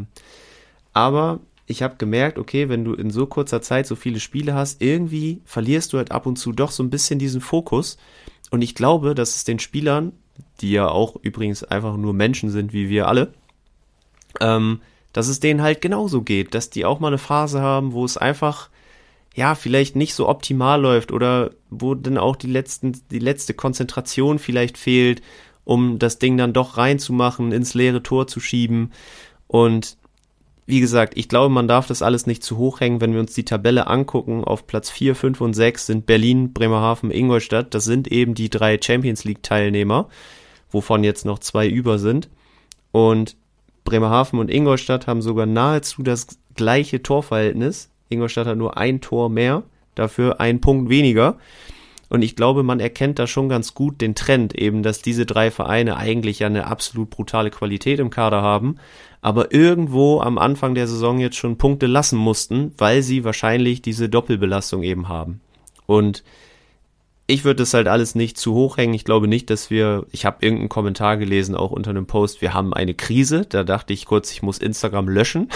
Speaker 2: Aber ich habe gemerkt, okay, wenn du in so kurzer Zeit so viele Spiele hast, irgendwie verlierst du halt ab und zu doch so ein bisschen diesen Fokus. Und ich glaube, dass es den Spielern, die ja auch übrigens einfach nur Menschen sind, wie wir alle, dass es denen halt genauso geht, dass die auch mal eine Phase haben, wo es einfach, ja, vielleicht nicht so optimal läuft oder wo dann auch die letzte Konzentration vielleicht fehlt, um das Ding dann doch reinzumachen, ins leere Tor zu schieben. Und wie gesagt, ich glaube, man darf das alles nicht zu hoch hängen. Wenn wir uns die Tabelle angucken, auf Platz 4, 5 und 6 sind Berlin, Bremerhaven, Ingolstadt. Das sind eben die 3 Champions-League-Teilnehmer, wovon jetzt noch 2 über sind. Und Bremerhaven und Ingolstadt haben sogar nahezu das gleiche Torverhältnis. Ingolstadt hat nur 1 Tor mehr, dafür 1 Punkt weniger. Und ich glaube, man erkennt da schon ganz gut den Trend eben, dass diese 3 Vereine eigentlich ja eine absolut brutale Qualität im Kader haben, aber irgendwo am Anfang der Saison jetzt schon Punkte lassen mussten, weil sie wahrscheinlich diese Doppelbelastung eben haben. Und ich würde das halt alles nicht zu hoch hängen. Ich glaube nicht, ich habe irgendeinen Kommentar gelesen, auch unter einem Post, wir haben eine Krise. Da dachte ich kurz, ich muss Instagram löschen.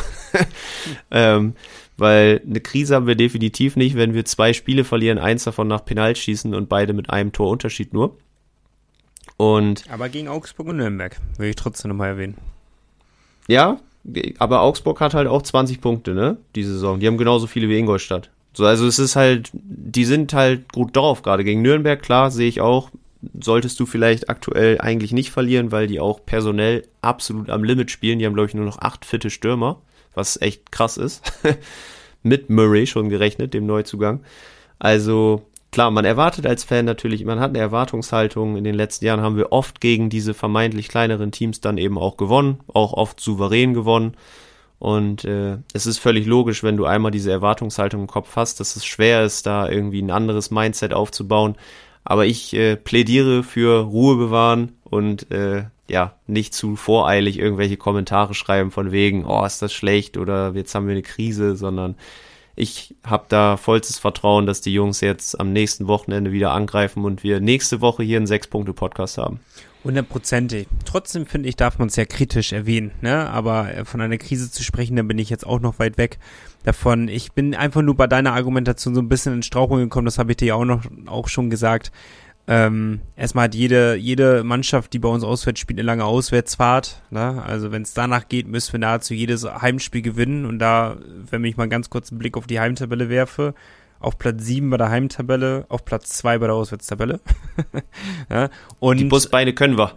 Speaker 2: Weil eine Krise haben wir definitiv nicht, wenn wir 2 Spiele verlieren, 1 davon nach Penaltschießen und beide mit einem Torunterschied nur.
Speaker 1: Aber gegen Augsburg und Nürnberg will ich trotzdem nochmal erwähnen.
Speaker 2: Ja, aber Augsburg hat halt auch 20 Punkte, ne, die Saison. Die haben genauso viele wie Ingolstadt. So, also es ist halt, die sind halt gut drauf, gerade gegen Nürnberg, klar, sehe ich auch, solltest du vielleicht aktuell eigentlich nicht verlieren, weil die auch personell absolut am Limit spielen. Die haben, glaube ich, nur noch 8 fitte Stürmer, was echt krass ist. Mit Murray schon gerechnet, dem Neuzugang. Also klar, man erwartet als Fan natürlich, man hat eine Erwartungshaltung. In den letzten Jahren haben wir oft gegen diese vermeintlich kleineren Teams dann eben auch gewonnen, auch oft souverän gewonnen. Und es ist völlig logisch, wenn du einmal diese Erwartungshaltung im Kopf hast, dass es schwer ist, da irgendwie ein anderes Mindset aufzubauen. Aber ich plädiere für Ruhe bewahren und nicht zu voreilig irgendwelche Kommentare schreiben von wegen, oh, ist das schlecht oder jetzt haben wir eine Krise, sondern ich habe da vollstes Vertrauen, dass die Jungs jetzt am nächsten Wochenende wieder angreifen und wir nächste Woche hier einen 6-Punkte-Podcast haben.
Speaker 1: 100%. Trotzdem finde ich, darf man es ja kritisch erwähnen, ne? Aber von einer Krise zu sprechen, da bin ich jetzt auch noch weit weg davon. Ich bin einfach nur bei deiner Argumentation so ein bisschen in Strauchung gekommen, das habe ich dir ja auch schon gesagt. Erstmal hat jede Mannschaft, die bei uns auswärts spielt, eine lange Auswärtsfahrt. Ne? Also wenn es danach geht, müssen wir nahezu jedes Heimspiel gewinnen. Und da, wenn ich mal ganz kurz einen Blick auf die Heimtabelle werfe, auf Platz 7 bei der Heimtabelle, auf Platz 2 bei der Auswärtstabelle. Ja, und
Speaker 2: die Busbeine können wir.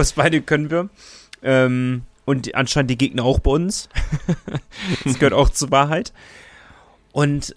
Speaker 1: Und anscheinend die Gegner auch bei uns. Das gehört auch zur Wahrheit. Und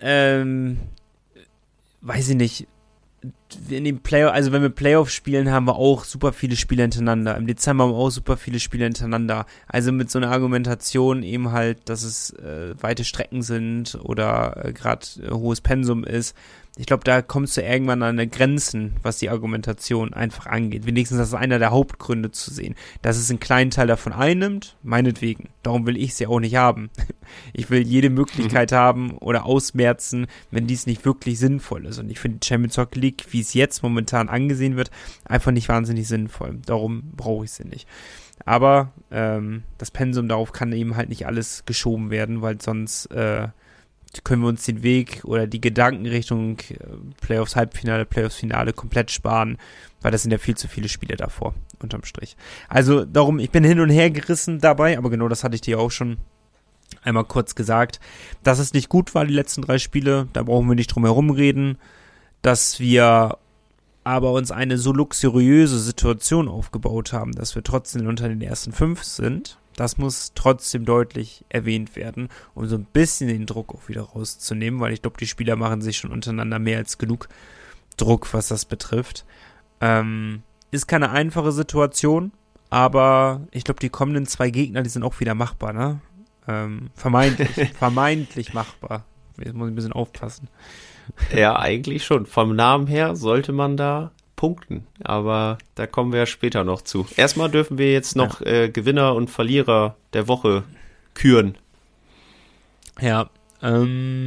Speaker 1: weiß ich nicht, in den wenn wir Playoffs spielen, haben wir auch super viele Spiele hintereinander. Im Dezember haben wir auch super viele Spiele hintereinander. Also mit so einer Argumentation eben halt, dass es weite Strecken sind oder gerade hohes Pensum ist. Ich glaube, da kommst du irgendwann an eine Grenzen, was die Argumentation einfach angeht. Wenigstens das ist einer der Hauptgründe zu sehen. Dass es einen kleinen Teil davon einnimmt, meinetwegen. Darum will ich es ja auch nicht haben. Ich will jede Möglichkeit haben oder ausmerzen, wenn dies nicht wirklich sinnvoll ist. Und ich finde die Champions Hockey League, wie es jetzt momentan angesehen wird, einfach nicht wahnsinnig sinnvoll. Darum brauche ich sie nicht. Aber das Pensum, darauf kann eben halt nicht alles geschoben werden, weil sonst können wir uns den Weg oder die Gedanken Richtung Playoffs Halbfinale, Playoffs Finale komplett sparen, weil das sind ja viel zu viele Spiele davor, unterm Strich. Also darum, ich bin hin und her gerissen dabei, aber genau das hatte ich dir auch schon einmal kurz gesagt, dass es nicht gut war, die letzten 3 Spiele, da brauchen wir nicht drum herum reden, dass wir aber uns eine so luxuriöse Situation aufgebaut haben, dass wir trotzdem unter den ersten 5 sind. Das muss trotzdem deutlich erwähnt werden, um so ein bisschen den Druck auch wieder rauszunehmen, weil ich glaube, die Spieler machen sich schon untereinander mehr als genug Druck, was das betrifft. Ist keine einfache Situation, aber ich glaube, die kommenden 2 Gegner, die sind auch wieder machbar, ne? Vermeintlich machbar. Jetzt muss ich ein bisschen aufpassen.
Speaker 2: Ja, eigentlich schon. Vom Namen her sollte man da punkten, aber da kommen wir ja später noch zu. Erstmal dürfen wir jetzt noch Gewinner und Verlierer der Woche küren.
Speaker 1: Ja, für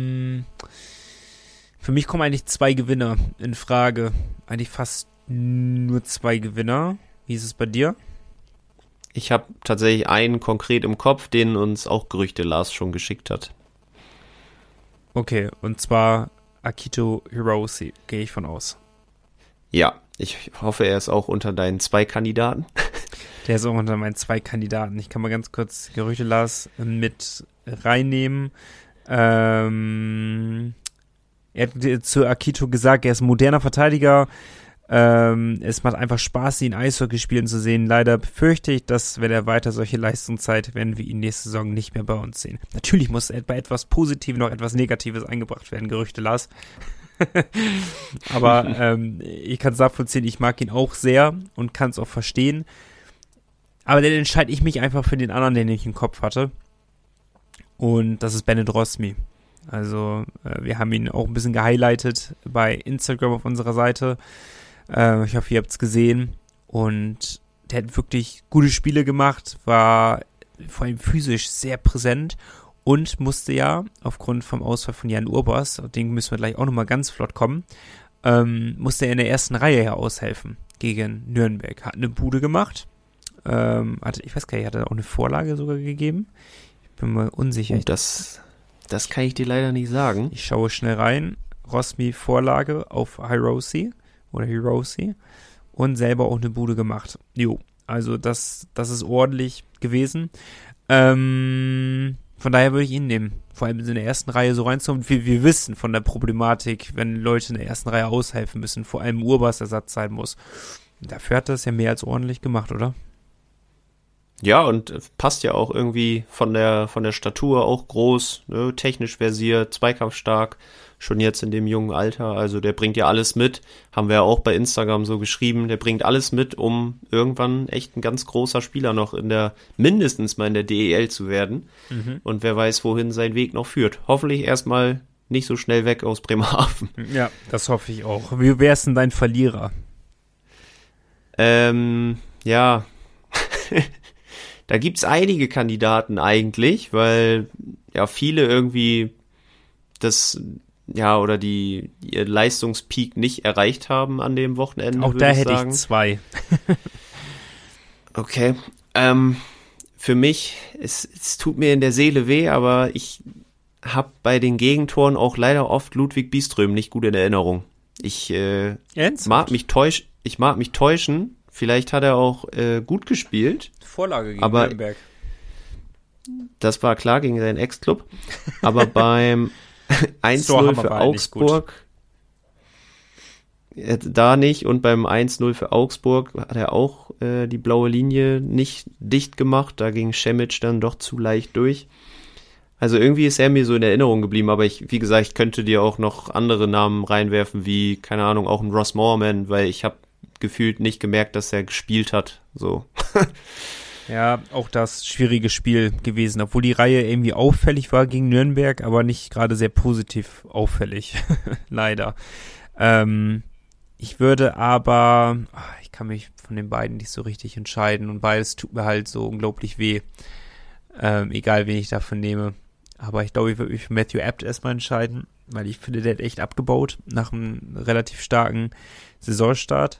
Speaker 1: mich kommen eigentlich 2 Gewinner in Frage. Eigentlich fast nur 2 Gewinner. Wie ist es bei dir?
Speaker 2: Ich habe tatsächlich einen konkret im Kopf, den uns auch Gerüchte Lars schon geschickt hat.
Speaker 1: Okay, und zwar Akito Hirose, gehe ich von aus.
Speaker 2: Ja, ich hoffe, er ist auch unter deinen 2 Kandidaten.
Speaker 1: Der ist auch unter meinen 2 Kandidaten. Ich kann mal ganz kurz Gerüchte Lars mit reinnehmen. Er hat zu Akito gesagt, er ist ein moderner Verteidiger. Es macht einfach Spaß, ihn Eishockey spielen zu sehen. Leider befürchte ich, dass, wenn er weiter solche Leistungen zeigt, werden wir ihn nächste Saison nicht mehr bei uns sehen. Natürlich muss bei etwas Positivem noch etwas Negatives eingebracht werden, Gerüchte Lars. Aber ich kann es nachvollziehen, ich mag ihn auch sehr und kann es auch verstehen. Aber dann entscheide ich mich einfach für den anderen, den ich im Kopf hatte. Und das ist Bennett Rosmi. Also wir haben ihn auch ein bisschen gehighlightet bei Instagram auf unserer Seite. Ich hoffe, ihr habt es gesehen. Und der hat wirklich gute Spiele gemacht, war vor allem physisch sehr präsent und musste ja aufgrund vom Ausfall von Jan Urbas, auf den müssen wir gleich auch nochmal ganz flott kommen, musste er in der ersten Reihe ja aushelfen gegen Nürnberg. Hat eine Bude gemacht. Ich weiß gar nicht, hat er auch eine Vorlage sogar gegeben? Ich bin mal unsicher.
Speaker 2: Das kann ich dir leider nicht sagen.
Speaker 1: Ich schaue schnell rein. Rosmi Vorlage auf Hirose und selber auch eine Bude gemacht. Jo, also das ist ordentlich gewesen. Von daher würde ich ihn nehmen. Vor allem in der ersten Reihe so reinzukommen. Wir wissen von der Problematik, wenn Leute in der ersten Reihe aushelfen müssen, vor allem Urbas Ersatz sein muss. Dafür hat er es ja mehr als ordentlich gemacht, oder?
Speaker 2: Ja, und passt ja auch irgendwie von der Statur auch groß, ne, technisch versiert, zweikampfstark, schon jetzt in dem jungen Alter. Also der bringt ja alles mit, haben wir ja auch bei Instagram so geschrieben, der bringt alles mit, um irgendwann echt ein ganz großer Spieler noch mindestens mal in der DEL zu werden. Mhm. Und wer weiß, wohin sein Weg noch führt. Hoffentlich erstmal nicht so schnell weg aus Bremerhaven.
Speaker 1: Ja, das hoffe ich auch. Wie wär's denn dein Verlierer?
Speaker 2: Ja... Da gibt's einige Kandidaten eigentlich, weil ja viele irgendwie ihr Leistungspeak nicht erreicht haben an dem Wochenende.
Speaker 1: Auch da hätte ich 2.
Speaker 2: Okay. Für mich, es tut mir in der Seele weh, aber ich habe bei den Gegentoren auch leider oft Ludwig Bieström nicht gut in Erinnerung. Ich mag mich täuschen. Vielleicht hat er auch gut gespielt.
Speaker 1: Vorlage gegen Nürnberg.
Speaker 2: Das war klar gegen seinen Ex-Club. Aber beim 1-0 für Augsburg da nicht. Und beim 1-0 für Augsburg hat er auch die blaue Linie nicht dicht gemacht. Da ging Šemić dann doch zu leicht durch. Also irgendwie ist er mir so in Erinnerung geblieben. Aber wie gesagt, ich könnte dir auch noch andere Namen reinwerfen, wie, keine Ahnung, auch ein Ross Moorman, weil ich habe gefühlt nicht gemerkt, dass er gespielt hat. So.
Speaker 1: Ja, auch das schwierige Spiel gewesen, obwohl die Reihe irgendwie auffällig war gegen Nürnberg, aber nicht gerade sehr positiv auffällig. Leider. Ich würde aber, ich kann mich von den beiden nicht so richtig entscheiden und beides tut mir halt so unglaublich weh. Egal, wen ich davon nehme. Aber ich glaube, ich würde mich für Matthew Abt erstmal entscheiden, weil ich finde, der hat echt abgebaut nach einem relativ starken Saisonstart.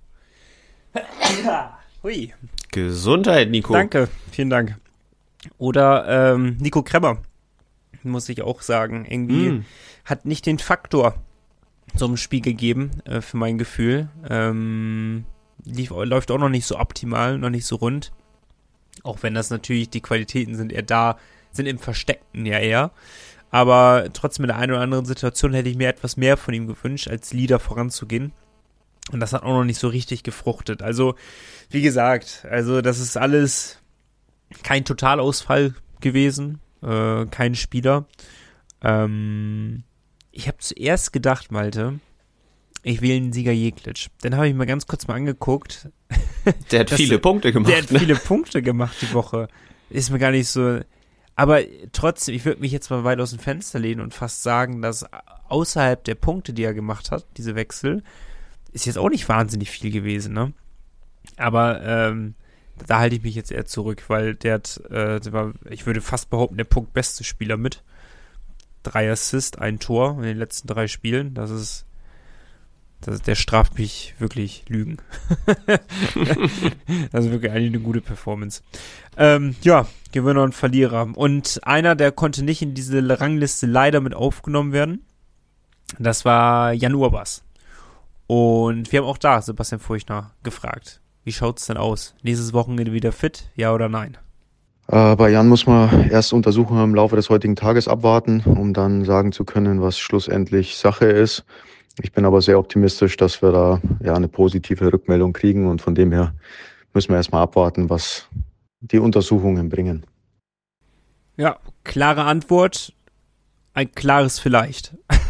Speaker 1: Hui.
Speaker 2: Gesundheit, Nico.
Speaker 1: Danke, vielen Dank. Oder Nico Kremmer muss ich auch sagen. Irgendwie hat nicht den Faktor so im Spiel gegeben, für mein Gefühl. Läuft auch noch nicht so optimal, noch nicht so rund. Auch wenn das natürlich, die Qualitäten sind eher da, sind im Versteckten ja eher. Aber trotzdem in der einen oder anderen Situation hätte ich mir etwas mehr von ihm gewünscht, als Leader voranzugehen. Und das hat auch noch nicht so richtig gefruchtet. Also, wie gesagt, also das ist alles kein Totalausfall gewesen. Kein Spieler. Ich habe zuerst gedacht, Malte, ich wähle den Sieger Jeglic. Dann habe ich mir ganz kurz mal angeguckt.
Speaker 2: Der hat viele Punkte gemacht.
Speaker 1: Der hat viele Punkte gemacht die Woche. Ist mir gar nicht so... Aber trotzdem, ich würde mich jetzt mal weit aus dem Fenster lehnen und fast sagen, dass außerhalb der Punkte, die er gemacht hat, diese Wechsel, ist jetzt auch nicht wahnsinnig viel gewesen, ne? Aber da halte ich mich jetzt eher zurück, weil der war, ich würde fast behaupten, der punktbeste Spieler mit. 3 Assists, 1 Tor in den letzten 3 Spielen. Der straft mich wirklich Lügen. Das ist wirklich eigentlich eine gute Performance. Ja, Gewinner und Verlierer. Und einer, der konnte nicht in diese Rangliste leider mit aufgenommen werden. Das war Jan Urbas. Und wir haben auch da Sebastian Furchtner gefragt. Wie schaut's denn aus? Nächstes Wochenende wieder fit? Ja oder nein?
Speaker 4: Bei Jan muss man erst Untersuchungen im Laufe des heutigen Tages abwarten, um dann sagen zu können, was schlussendlich Sache ist. Ich bin aber sehr optimistisch, dass wir da eine positive Rückmeldung kriegen und von dem her müssen wir erstmal abwarten, was die Untersuchungen bringen.
Speaker 1: Ja, klare Antwort, ein klares Vielleicht.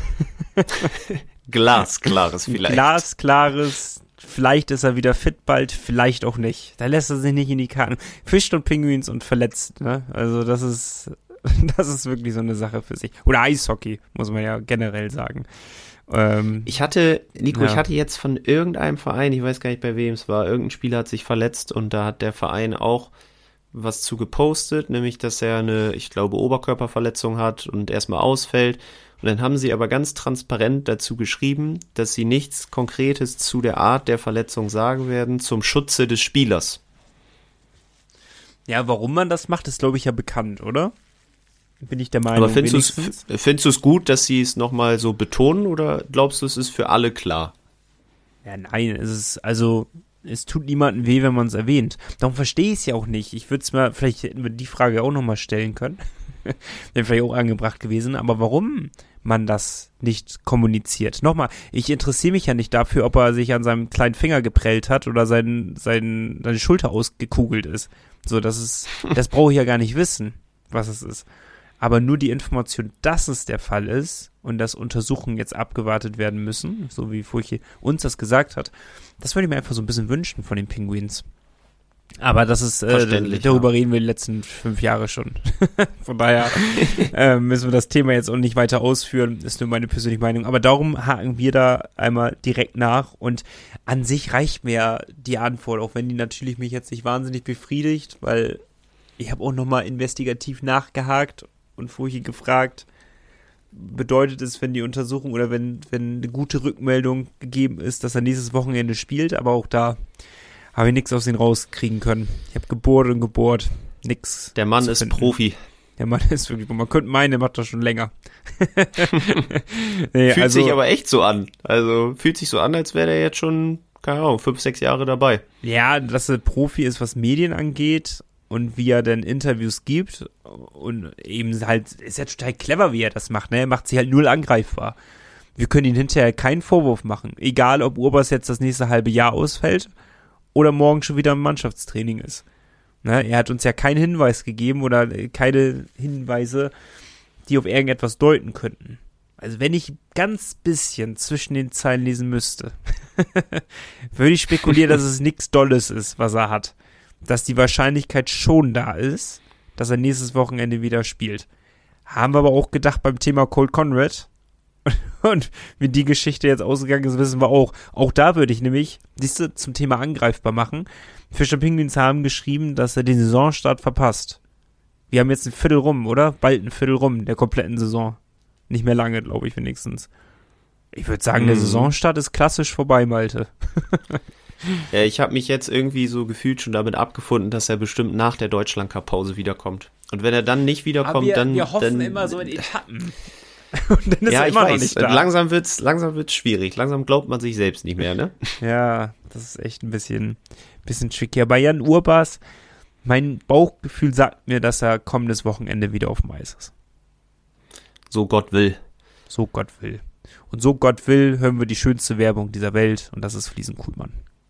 Speaker 2: Glasklares vielleicht.
Speaker 1: Glasklares, vielleicht ist er wieder fit bald, vielleicht auch nicht. Da lässt er sich nicht in die Karten. Fischt und Pinguins und verletzt, ne? Also das ist wirklich so eine Sache für sich. Oder Eishockey, muss man ja generell sagen.
Speaker 2: Ich hatte jetzt von irgendeinem Verein, ich weiß gar nicht, bei wem es war, irgendein Spieler hat sich verletzt und da hat der Verein auch was zu gepostet, nämlich, dass er eine, ich glaube, Oberkörperverletzung hat und erstmal ausfällt. Und dann haben sie aber ganz transparent dazu geschrieben, dass sie nichts Konkretes zu der Art der Verletzung sagen werden, zum Schutze des Spielers.
Speaker 1: Ja, warum man das macht, ist, glaube ich, ja bekannt, oder? Bin ich der Meinung.
Speaker 2: Aber findest du es gut, dass sie es nochmal so betonen oder glaubst du, es ist für alle klar?
Speaker 1: Ja, nein, es tut niemandem weh, wenn man es erwähnt. Darum verstehe ich es ja auch nicht. Ich würde es mal, vielleicht hätten wir die Frage auch nochmal stellen können. Wäre vielleicht auch angebracht gewesen. Aber warum man das nicht kommuniziert? Nochmal, ich interessiere mich ja nicht dafür, ob er sich an seinem kleinen Finger geprellt hat oder seine Schulter ausgekugelt ist. So, das brauche ich ja gar nicht wissen, was es ist. Aber nur die Information, dass es der Fall ist und dass Untersuchungen jetzt abgewartet werden müssen, so wie Furche uns das gesagt hat, das würde ich mir einfach so ein bisschen wünschen von den Pinguins. Aber das ist, darüber reden wir die letzten 5 Jahre schon. Von daher müssen wir das Thema jetzt auch nicht weiter ausführen, ist nur meine persönliche Meinung. Aber darum haken wir da einmal direkt nach und an sich reicht mir ja die Antwort, auch wenn die natürlich mich jetzt nicht wahnsinnig befriedigt, weil ich habe auch nochmal investigativ nachgehakt und Furche gefragt, bedeutet es, wenn die Untersuchung oder wenn eine gute Rückmeldung gegeben ist, dass er nächstes Wochenende spielt, aber auch da habe ich nichts aus ihm rauskriegen können. Ich habe gebohrt, nix.
Speaker 2: Der Mann ist Profi.
Speaker 1: Der Mann ist wirklich, man könnte meinen, der macht das schon länger.
Speaker 2: Fühlt sich aber echt so an. Also fühlt sich so an, als wäre der jetzt schon, keine Ahnung, 5, 6 Jahre dabei.
Speaker 1: Ja, dass er Profi ist, was Medien angeht und wie er denn Interviews gibt und eben halt, ist ja total clever, wie er das macht, ne? Er macht sich halt null angreifbar. Wir können ihn hinterher keinen Vorwurf machen. Egal, ob Urbas jetzt das nächste halbe Jahr ausfällt oder morgen schon wieder im Mannschaftstraining ist. Ne? Er hat uns ja keinen Hinweis gegeben oder keine Hinweise, die auf irgendetwas deuten könnten. Also wenn ich ganz bisschen zwischen den Zeilen lesen müsste, würde ich spekulieren, dass es nichts Dolles ist, was er hat. Dass die Wahrscheinlichkeit schon da ist, dass er nächstes Wochenende wieder spielt. Haben wir aber auch gedacht beim Thema Cole Conrad. Und wie die Geschichte jetzt ausgegangen ist, wissen wir auch. Auch da würde ich nämlich, siehst du, zum Thema angreifbar machen. Fischer Pinguins haben geschrieben, dass er den Saisonstart verpasst. Wir haben jetzt ein Viertel rum, oder? Bald ein Viertel rum der kompletten Saison. Nicht mehr lange, glaube ich, wenigstens. Ich würde sagen, der Saisonstart ist klassisch vorbei, Malte.
Speaker 2: Ja, ich habe mich jetzt irgendwie so gefühlt schon damit abgefunden, dass er bestimmt nach der Deutschland-Cup-Pause wiederkommt. Und wenn er dann nicht wiederkommt, dann...
Speaker 1: Wir hoffen immer so in Etappen. Und dann ist er immer noch nicht da.
Speaker 2: Langsam wird's schwierig. Langsam glaubt man sich selbst nicht mehr, ne?
Speaker 1: Ja, das ist echt ein bisschen tricky. Bei Jan Urbas, mein Bauchgefühl sagt mir, dass er kommendes Wochenende wieder auf dem Eis ist.
Speaker 2: So Gott will.
Speaker 1: So Gott will. Und so Gott will, hören wir die schönste Werbung dieser Welt und das ist Fliesen Kuhlmann.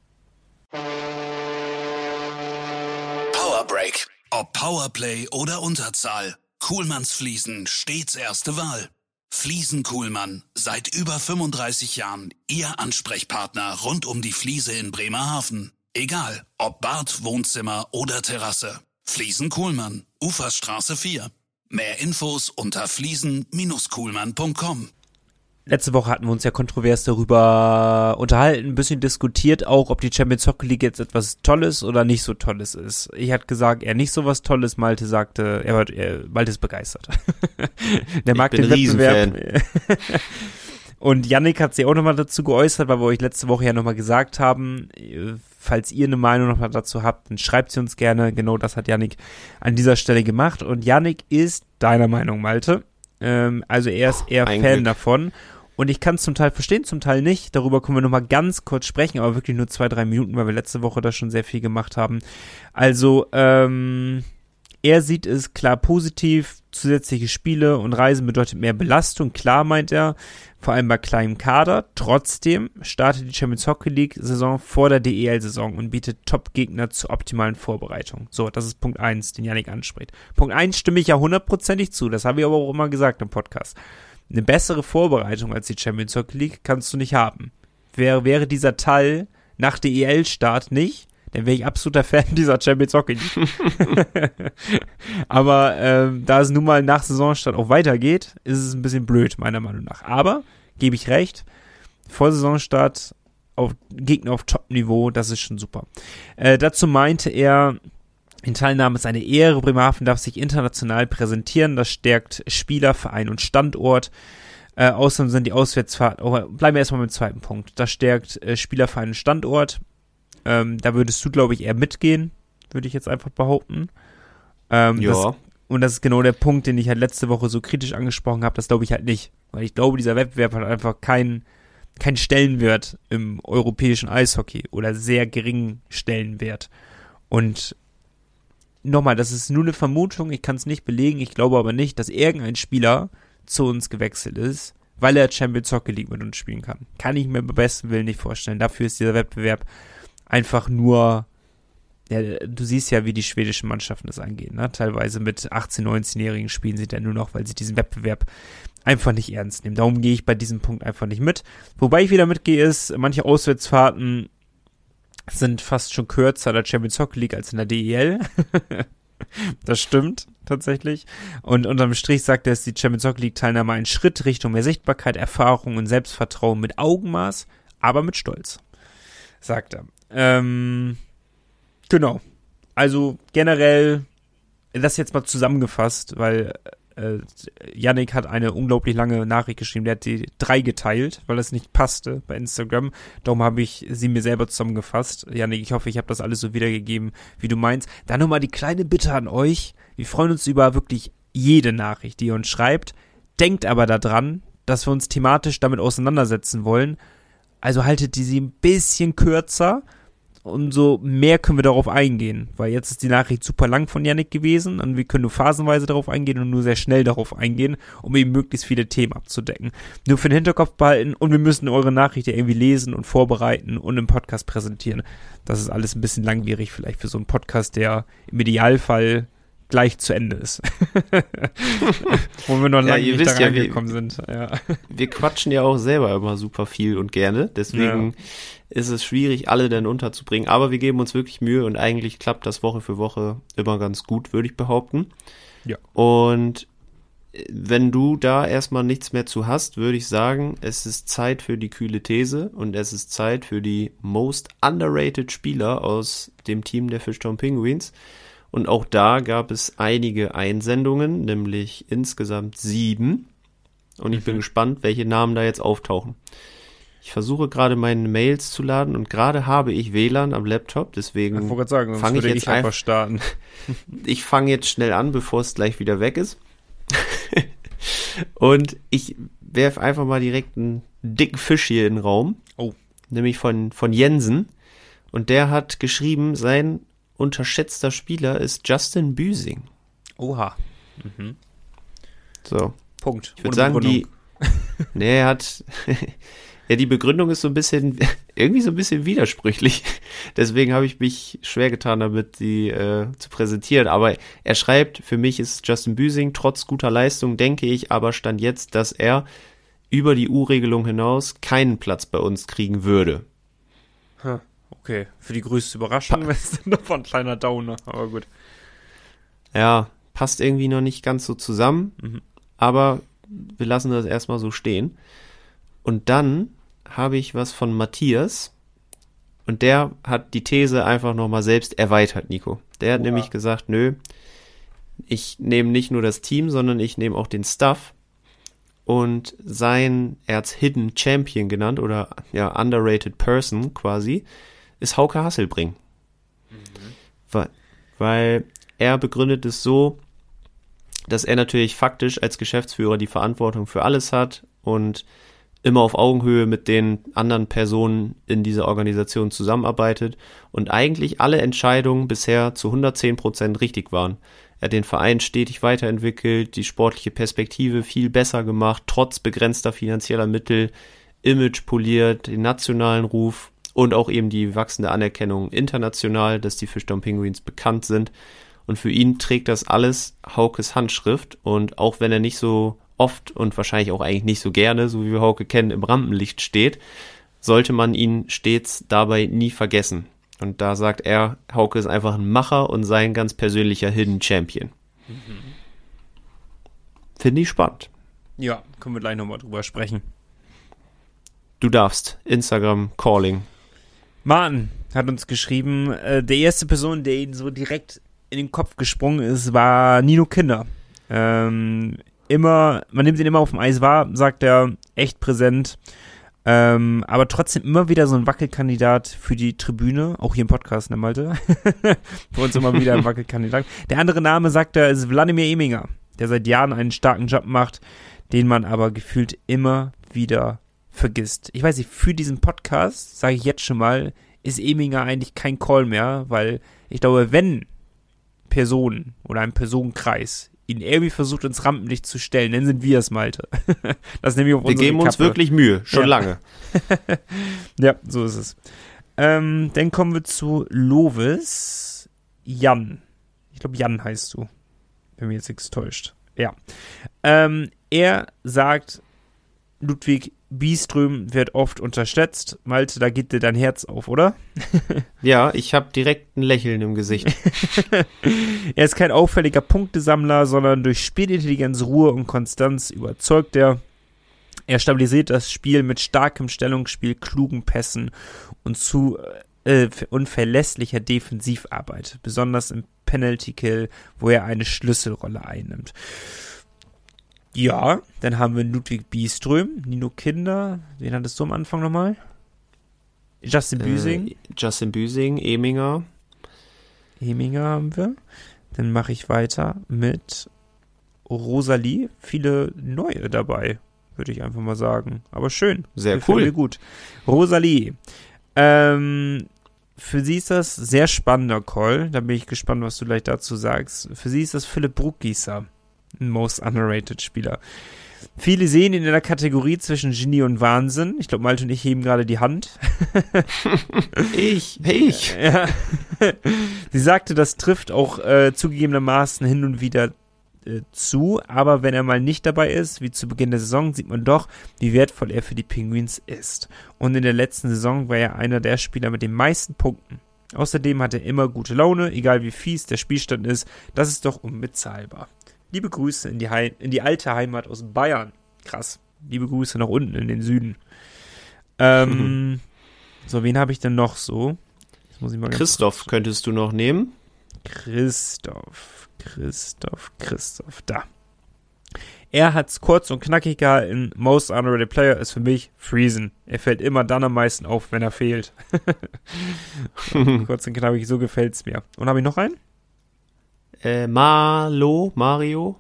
Speaker 3: Powerbreak. Ob Powerplay oder Unterzahl. Kuhlmanns Fliesen stets erste Wahl. Fliesen Kuhlmann, seit über 35 Jahren Ihr Ansprechpartner rund um die Fliese in Bremerhaven. Egal, ob Bad, Wohnzimmer oder Terrasse. Fliesen Kuhlmann, Uferstraße 4. Mehr Infos unter fliesen-kuhlmann.com.
Speaker 1: Letzte Woche hatten wir uns ja kontrovers darüber unterhalten, ein bisschen diskutiert auch, ob die Champions Hockey League jetzt etwas Tolles oder nicht so Tolles ist. Ich hatte gesagt, eher nicht so was Tolles, Malte sagte, Malte ist begeistert. Der mag den Wettbewerb. Und Yannick hat sich auch nochmal dazu geäußert, weil wir euch letzte Woche ja nochmal gesagt haben, falls ihr eine Meinung nochmal dazu habt, dann schreibt sie uns gerne. Genau das hat Yannick an dieser Stelle gemacht. Und Yannick ist deiner Meinung, Malte. Also er ist eher Fan
Speaker 2: Glück
Speaker 1: davon. Und ich kann es zum Teil verstehen, zum Teil nicht. Darüber können wir nochmal ganz kurz sprechen, aber wirklich nur 2-3 Minuten, weil wir letzte Woche da schon sehr viel gemacht haben. Also, er sieht es klar positiv. Zusätzliche Spiele und Reisen bedeutet mehr Belastung. Klar, meint er, vor allem bei kleinem Kader. Trotzdem startet die Champions Hockey League-Saison vor der DEL-Saison und bietet Top-Gegner zur optimalen Vorbereitung. So, das ist Punkt 1, den Yannick anspricht. Punkt 1 stimme ich ja 100%ig zu. Das habe ich aber auch immer gesagt im Podcast. Eine bessere Vorbereitung als die Champions Hockey League kannst du nicht haben. Wäre dieser Teil nach DEL-Start nicht, dann wäre ich absoluter Fan dieser Champions Hockey League. Aber da es nun mal nach Saisonstart auch weitergeht, ist es ein bisschen blöd, meiner Meinung nach. Aber, gebe ich recht, vor Saisonstart Gegner auf Top-Niveau, das ist schon super. Dazu meinte er, die Teilnahme ist eine Ehre. Bremerhaven darf sich international präsentieren. Das stärkt Spieler, Verein und Standort. Außerdem sind die Auswärtsfahrten, bleiben wir erstmal mit dem zweiten Punkt. Das stärkt Spieler, Verein und Standort. Da würdest du, glaube ich, eher mitgehen, würde ich jetzt einfach behaupten.
Speaker 2: Ja.
Speaker 1: Und das ist genau der Punkt, den ich halt letzte Woche so kritisch angesprochen habe. Das glaube ich halt nicht. Weil ich glaube, dieser Wettbewerb hat einfach keinen Stellenwert im europäischen Eishockey oder sehr geringen Stellenwert. Und nochmal, das ist nur eine Vermutung, ich kann es nicht belegen, ich glaube aber nicht, dass irgendein Spieler zu uns gewechselt ist, weil er Champions Hockey League mit uns spielen kann. Kann ich mir beim besten Willen nicht vorstellen. Dafür ist dieser Wettbewerb einfach nur, ja, du siehst ja, wie die schwedischen Mannschaften das angehen, ne? Teilweise mit 18-, 19-Jährigen spielen sie dann nur noch, weil sie diesen Wettbewerb einfach nicht ernst nehmen. Darum gehe ich bei diesem Punkt einfach nicht mit. Wobei ich wieder mitgehe ist, manche Auswärtsfahrten sind fast schon kürzer in der Champions Hockey League als in der DEL. Das stimmt tatsächlich. Und unterm Strich sagt er, dass die Champions Hockey League Teilnahme ein Schritt Richtung mehr Sichtbarkeit, Erfahrung und Selbstvertrauen mit Augenmaß, aber mit Stolz, sagt er. Genau. Also generell, das jetzt mal zusammengefasst, weil Yannick hat eine unglaublich lange Nachricht geschrieben, der hat die 3 geteilt, weil das nicht passte bei Instagram. Darum habe ich sie mir selber zusammengefasst. Yannick, ich hoffe, ich habe das alles so wiedergegeben, wie du meinst. Dann nochmal die kleine Bitte an euch. Wir freuen uns über wirklich jede Nachricht, die ihr uns schreibt. Denkt aber daran, dass wir uns thematisch damit auseinandersetzen wollen. Also haltet sie ein bisschen kürzer. Umso mehr können wir darauf eingehen, weil jetzt ist die Nachricht super lang von Yannick gewesen und wir können nur phasenweise darauf eingehen und nur sehr schnell darauf eingehen, um eben möglichst viele Themen abzudecken. Nur für den Hinterkopf behalten und wir müssen eure Nachricht ja irgendwie lesen und vorbereiten und im Podcast präsentieren. Das ist alles ein bisschen langwierig vielleicht für so einen Podcast, der im Idealfall gleich zu Ende ist. Wo wir noch lange nicht da reingekommen sind. Ja.
Speaker 2: Wir quatschen ja auch selber immer super viel und gerne, deswegen ist es schwierig, alle dann unterzubringen, aber wir geben uns wirklich Mühe und eigentlich klappt das Woche für Woche immer ganz gut, würde ich behaupten.
Speaker 1: Ja.
Speaker 2: Und wenn du da erstmal nichts mehr zu hast, würde ich sagen, es ist Zeit für die kühle These und es ist Zeit für die most underrated Spieler aus dem Team der Fishtown Penguins. Und auch da gab es einige Einsendungen, nämlich insgesamt 7. Und ich bin gespannt, welche Namen da jetzt auftauchen. Ich versuche gerade meine Mails zu laden und gerade habe ich WLAN am Laptop, deswegen
Speaker 1: Ich wollte gerade sagen, sonst
Speaker 2: fange ich
Speaker 1: würde
Speaker 2: jetzt
Speaker 1: einfach
Speaker 2: einfach
Speaker 1: starten.
Speaker 2: Ich fange jetzt schnell an, bevor es gleich wieder weg ist. Und ich werfe einfach mal direkt einen dicken Fisch hier in den Raum.
Speaker 1: Oh.
Speaker 2: Nämlich von Jensen. Und der hat geschrieben, sein unterschätzter Spieler ist Justin Büsing.
Speaker 1: Oha.
Speaker 2: So.
Speaker 1: Punkt.
Speaker 2: Ich würde sagen, Nee, er hat... Ja, die Begründung ist irgendwie so ein bisschen widersprüchlich. Deswegen habe ich mich schwer getan, damit sie zu präsentieren. Aber er schreibt, für mich ist Justin Büsing trotz guter Leistung, denke ich, aber stand jetzt, dass er über die U-Regelung hinaus keinen Platz bei uns kriegen würde.
Speaker 1: Okay, für die größte Überraschung wäre es dann doch ein kleiner Downer, aber gut.
Speaker 2: Ja, passt irgendwie noch nicht ganz so zusammen, aber wir lassen das erstmal so stehen. Und dann habe ich was von Matthias und der hat die These einfach nochmal selbst erweitert, Nico. Der hat nämlich gesagt, nö, ich nehme nicht nur das Team, sondern ich nehme auch den Staff und er hat's Hidden Champion genannt oder ja, Underrated Person quasi, ist Hauke Hasselbring. Weil er begründet es so, dass er natürlich faktisch als Geschäftsführer die Verantwortung für alles hat und immer auf Augenhöhe mit den anderen Personen in dieser Organisation zusammenarbeitet und eigentlich alle Entscheidungen bisher zu 110% richtig waren. Er hat den Verein stetig weiterentwickelt, die sportliche Perspektive viel besser gemacht, trotz begrenzter finanzieller Mittel, Image poliert, den nationalen Ruf und auch eben die wachsende Anerkennung international, dass die Fischtown Penguins bekannt sind. Und für ihn trägt das alles Haukes Handschrift und auch wenn er nicht so oft und wahrscheinlich auch eigentlich nicht so gerne, so wie wir Hauke kennen, im Rampenlicht steht, sollte man ihn stets dabei nie vergessen. Und da sagt er, Hauke ist einfach ein Macher und sein ganz persönlicher Hidden Champion. Finde ich spannend.
Speaker 1: Ja, können wir gleich nochmal drüber sprechen.
Speaker 2: Du darfst. Instagram Calling.
Speaker 1: Martin hat uns geschrieben, der erste Person, der ihn so direkt in den Kopf gesprungen ist, war Nino Kinder. Man nimmt ihn immer auf dem Eis wahr, sagt er, echt präsent, aber trotzdem immer wieder so ein Wackelkandidat für die Tribüne, auch hier im Podcast, ne Malte? Für uns immer wieder ein Wackelkandidat. Der andere Name, sagt er, ist Wladimir Eminger, der seit Jahren einen starken Job macht, den man aber gefühlt immer wieder vergisst. Ich weiß nicht, für diesen Podcast, sage ich jetzt schon mal, ist Eminger eigentlich kein Call mehr, weil ich glaube, wenn Personen oder ein Personenkreis ihn irgendwie versucht, ins Rampenlicht zu stellen, dann sind wir es, Malte. Das nehmen wir auf unsere
Speaker 2: Wir geben uns
Speaker 1: Kappe.
Speaker 2: wirklich Mühe, schon lange.
Speaker 1: Ja, so ist es. Dann kommen wir zu Lovis Jan. Ich glaube, Jan heißt du. Wenn mich jetzt nichts täuscht. Ja. Er sagt, Ludwig Byström wird oft unterschätzt. Malte, da geht dir dein Herz auf, oder?
Speaker 2: Ja, ich habe direkt ein Lächeln im Gesicht.
Speaker 1: Er ist kein auffälliger Punktesammler, sondern durch Spielintelligenz, Ruhe und Konstanz überzeugt er. Er stabilisiert das Spiel mit starkem Stellungsspiel, klugen Pässen und verlässlicher Defensivarbeit, besonders im Penalty-Kill, wo er eine Schlüsselrolle einnimmt. Ja, dann haben wir Ludwig Byström, Nino Kinder, wen hattest du am Anfang nochmal? Justin Büsing.
Speaker 2: Justin Büsing, Eminger.
Speaker 1: Eminger haben wir. Dann mache ich weiter mit Rosalie. Viele neue dabei, würde ich einfach mal sagen. Aber schön.
Speaker 2: Sehr
Speaker 1: Gefällt
Speaker 2: cool.
Speaker 1: mir gut. Rosalie. Für sie ist das sehr spannender Call. Da bin ich gespannt, was du gleich dazu sagst. Für sie ist das Philipp Bruckgießer. Ein Most Underrated Spieler. Viele sehen ihn in der Kategorie zwischen Genie und Wahnsinn. Ich glaube, Malte und ich heben gerade die Hand.
Speaker 2: Ich.
Speaker 1: Ja. Sie sagte, das trifft auch zugegebenermaßen hin und wieder zu, aber wenn er mal nicht dabei ist, wie zu Beginn der Saison, sieht man doch, wie wertvoll er für die Penguins ist. Und in der letzten Saison war er einer der Spieler mit den meisten Punkten. Außerdem hat er immer gute Laune, egal wie fies der Spielstand ist. Das ist doch unbezahlbar. Liebe Grüße in die alte Heimat aus Bayern. Krass. Liebe Grüße nach unten in den Süden. So, wen habe ich denn noch so? Jetzt muss ich mal
Speaker 2: Christoph könntest du noch nehmen.
Speaker 1: Christoph. Da. Er hat's kurz und knackig gehalten. Most underrated player ist für mich Friesen. Er fällt immer dann am meisten auf, wenn er fehlt. Kurz und knackig, so gefällt's mir. Und habe ich noch einen?
Speaker 2: Mario.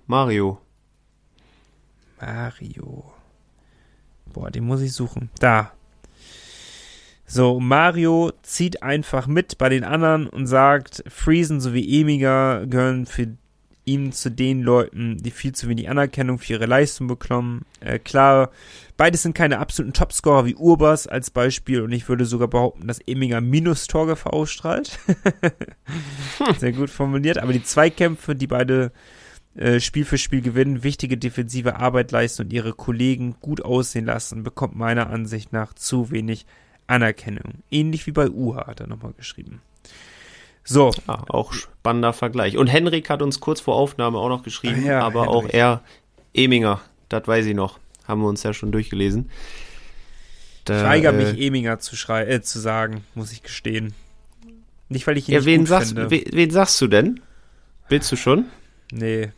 Speaker 1: Boah, den muss ich suchen. Da. So, Mario zieht einfach mit bei den anderen und sagt, Friesen sowie Emiger gehören für ihn zu den Leuten, die viel zu wenig Anerkennung für ihre Leistung bekommen. Klar, beides sind keine absoluten Topscorer wie Urbas als Beispiel und ich würde sogar behaupten, dass Emiger Minus-Torgefahr ausstrahlt. Sehr gut formuliert, aber die Zweikämpfe, die beide Spiel für Spiel gewinnen, wichtige defensive Arbeit leisten und ihre Kollegen gut aussehen lassen, bekommt meiner Ansicht nach zu wenig Anerkennung. Ähnlich wie bei Uha, hat er nochmal geschrieben. So.
Speaker 2: Ja, auch spannender Vergleich. Und Henrik hat uns kurz vor Aufnahme auch noch geschrieben,
Speaker 1: ja,
Speaker 2: aber
Speaker 1: Henrik.
Speaker 2: auch er, Eminger, das weiß ich noch, haben wir uns ja schon durchgelesen.
Speaker 1: Ich weigere mich, Eminger zu sagen, muss ich gestehen. Nicht, weil ich ihn nicht gut finde.
Speaker 2: Wen sagst du denn? Willst du schon?
Speaker 1: Nee.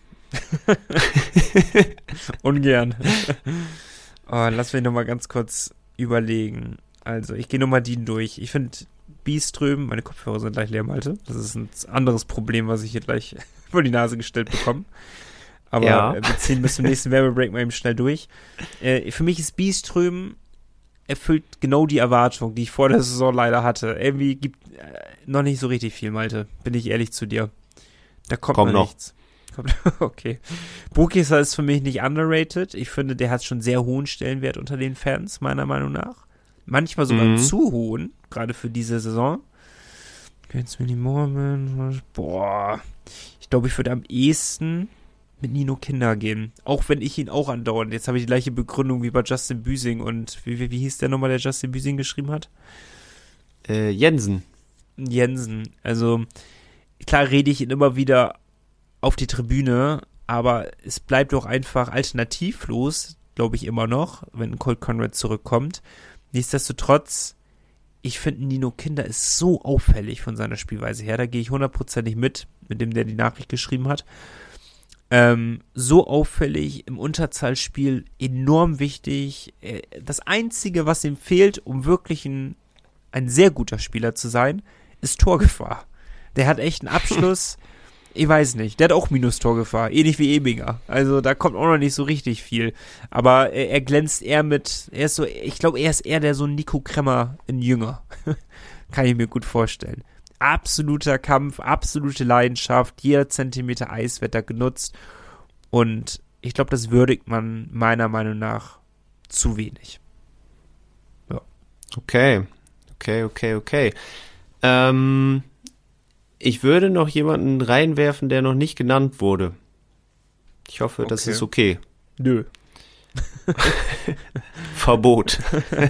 Speaker 1: Ungern. Lass mich nochmal ganz kurz überlegen. Also, ich gehe nochmal die durch. Ich finde Bieström, meine Kopfhörer sind gleich leer, Malte. Das ist ein anderes Problem, was ich hier gleich vor die Nase gestellt bekomme. Aber
Speaker 2: ja.
Speaker 1: Wir ziehen bis zum nächsten Werbebreak mal eben schnell durch. Für mich ist Bieström erfüllt genau die Erwartung, die ich vor der Saison leider hatte. Irgendwie gibt noch nicht so richtig viel, Malte. Bin ich ehrlich zu dir. Da kommt noch nichts. Okay. Burkisser ist für mich nicht underrated. Ich finde, der hat schon sehr hohen Stellenwert unter den Fans, meiner Meinung nach. Manchmal sogar zu hohen, gerade für diese Saison. Jetzt mit die Mormon. Boah. Ich glaube, ich würde am ehesten mit Nino Kinder gehen. Auch wenn ich ihn auch andauernd. Jetzt habe ich die gleiche Begründung wie bei Justin Büsing. Und wie hieß der nochmal, der Justin Büsing geschrieben hat?
Speaker 2: Jensen.
Speaker 1: Also, klar rede ich ihn immer wieder auf die Tribüne, aber es bleibt doch einfach alternativlos, glaube ich immer noch, wenn Colt Conrad zurückkommt. Nichtsdestotrotz, ich finde, Nino Kinder ist so auffällig von seiner Spielweise her, da gehe ich 100%ig mit dem, der die Nachricht geschrieben hat. So auffällig im Unterzahlspiel, enorm wichtig. Das Einzige, was ihm fehlt, um wirklich ein sehr guter Spieler zu sein, ist Torgefahr. Der hat echt einen Abschluss. Ich weiß nicht, der hat auch Minus-Torgefahr, ähnlich wie Eminger. Also da kommt auch noch nicht so richtig viel. Aber er glänzt eher ich glaube, er ist eher der so Nico Kremmer in Jünger. Kann ich mir gut vorstellen. Absoluter Kampf, absolute Leidenschaft, jeder Zentimeter Eis wird da genutzt. Und ich glaube, das würdigt man meiner Meinung nach zu wenig. Ja.
Speaker 2: Okay. Ich würde noch jemanden reinwerfen, der noch nicht genannt wurde. Ich hoffe, das ist okay.
Speaker 1: Nö.
Speaker 2: Verbot.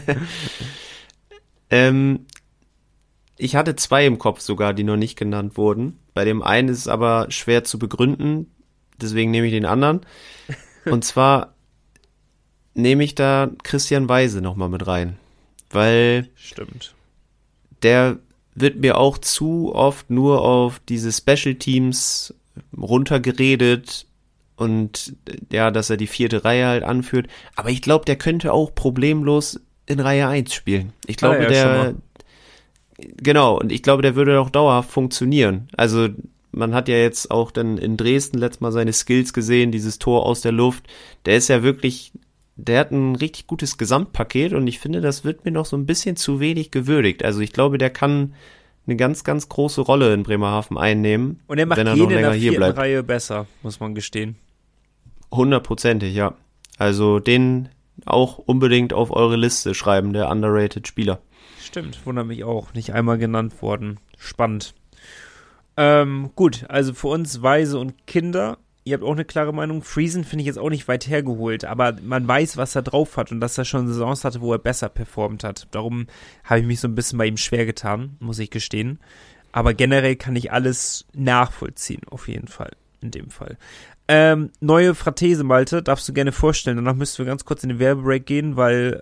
Speaker 2: Ich hatte 2 im Kopf sogar, die noch nicht genannt wurden. Bei dem einen ist es aber schwer zu begründen, deswegen nehme ich den anderen. Und zwar nehme ich da Christian Weise nochmal mit rein. Weil
Speaker 1: Stimmt.
Speaker 2: Der wird mir auch zu oft nur auf diese Special Teams runtergeredet und ja, dass er die 4. Reihe halt anführt. Aber ich glaube, der könnte auch problemlos in Reihe 1 spielen. Ich glaube, genau, und ich glaube, der würde auch dauerhaft funktionieren. Also man hat ja jetzt auch dann in Dresden letztes Mal seine Skills gesehen, dieses Tor aus der Luft. Der ist ja wirklich, der hat ein richtig gutes Gesamtpaket und ich finde, das wird mir noch so ein bisschen zu wenig gewürdigt. Also ich glaube, der kann eine ganz, ganz große Rolle in Bremerhaven einnehmen.
Speaker 1: Und er macht
Speaker 2: wenn er
Speaker 1: jede
Speaker 2: noch länger
Speaker 1: in der
Speaker 2: hier
Speaker 1: 4.
Speaker 2: bleibt.
Speaker 1: Reihe besser, muss man gestehen.
Speaker 2: 100%, ja. Also den auch unbedingt auf eure Liste schreiben, der underrated Spieler.
Speaker 1: Stimmt, wundert mich auch. Nicht einmal genannt worden. Spannend. Gut, also für uns Weise und Kinder. Ihr habt auch eine klare Meinung. Friesen finde ich jetzt auch nicht weit hergeholt, aber man weiß, was er drauf hat und dass er schon Saisons hatte, wo er besser performt hat. Darum habe ich mich so ein bisschen bei ihm schwer getan, muss ich gestehen. Aber generell kann ich alles nachvollziehen, auf jeden Fall, in dem Fall. Neue Fratese, Malte, darfst du gerne vorstellen. Danach müssen wir ganz kurz in den Werbebreak gehen, weil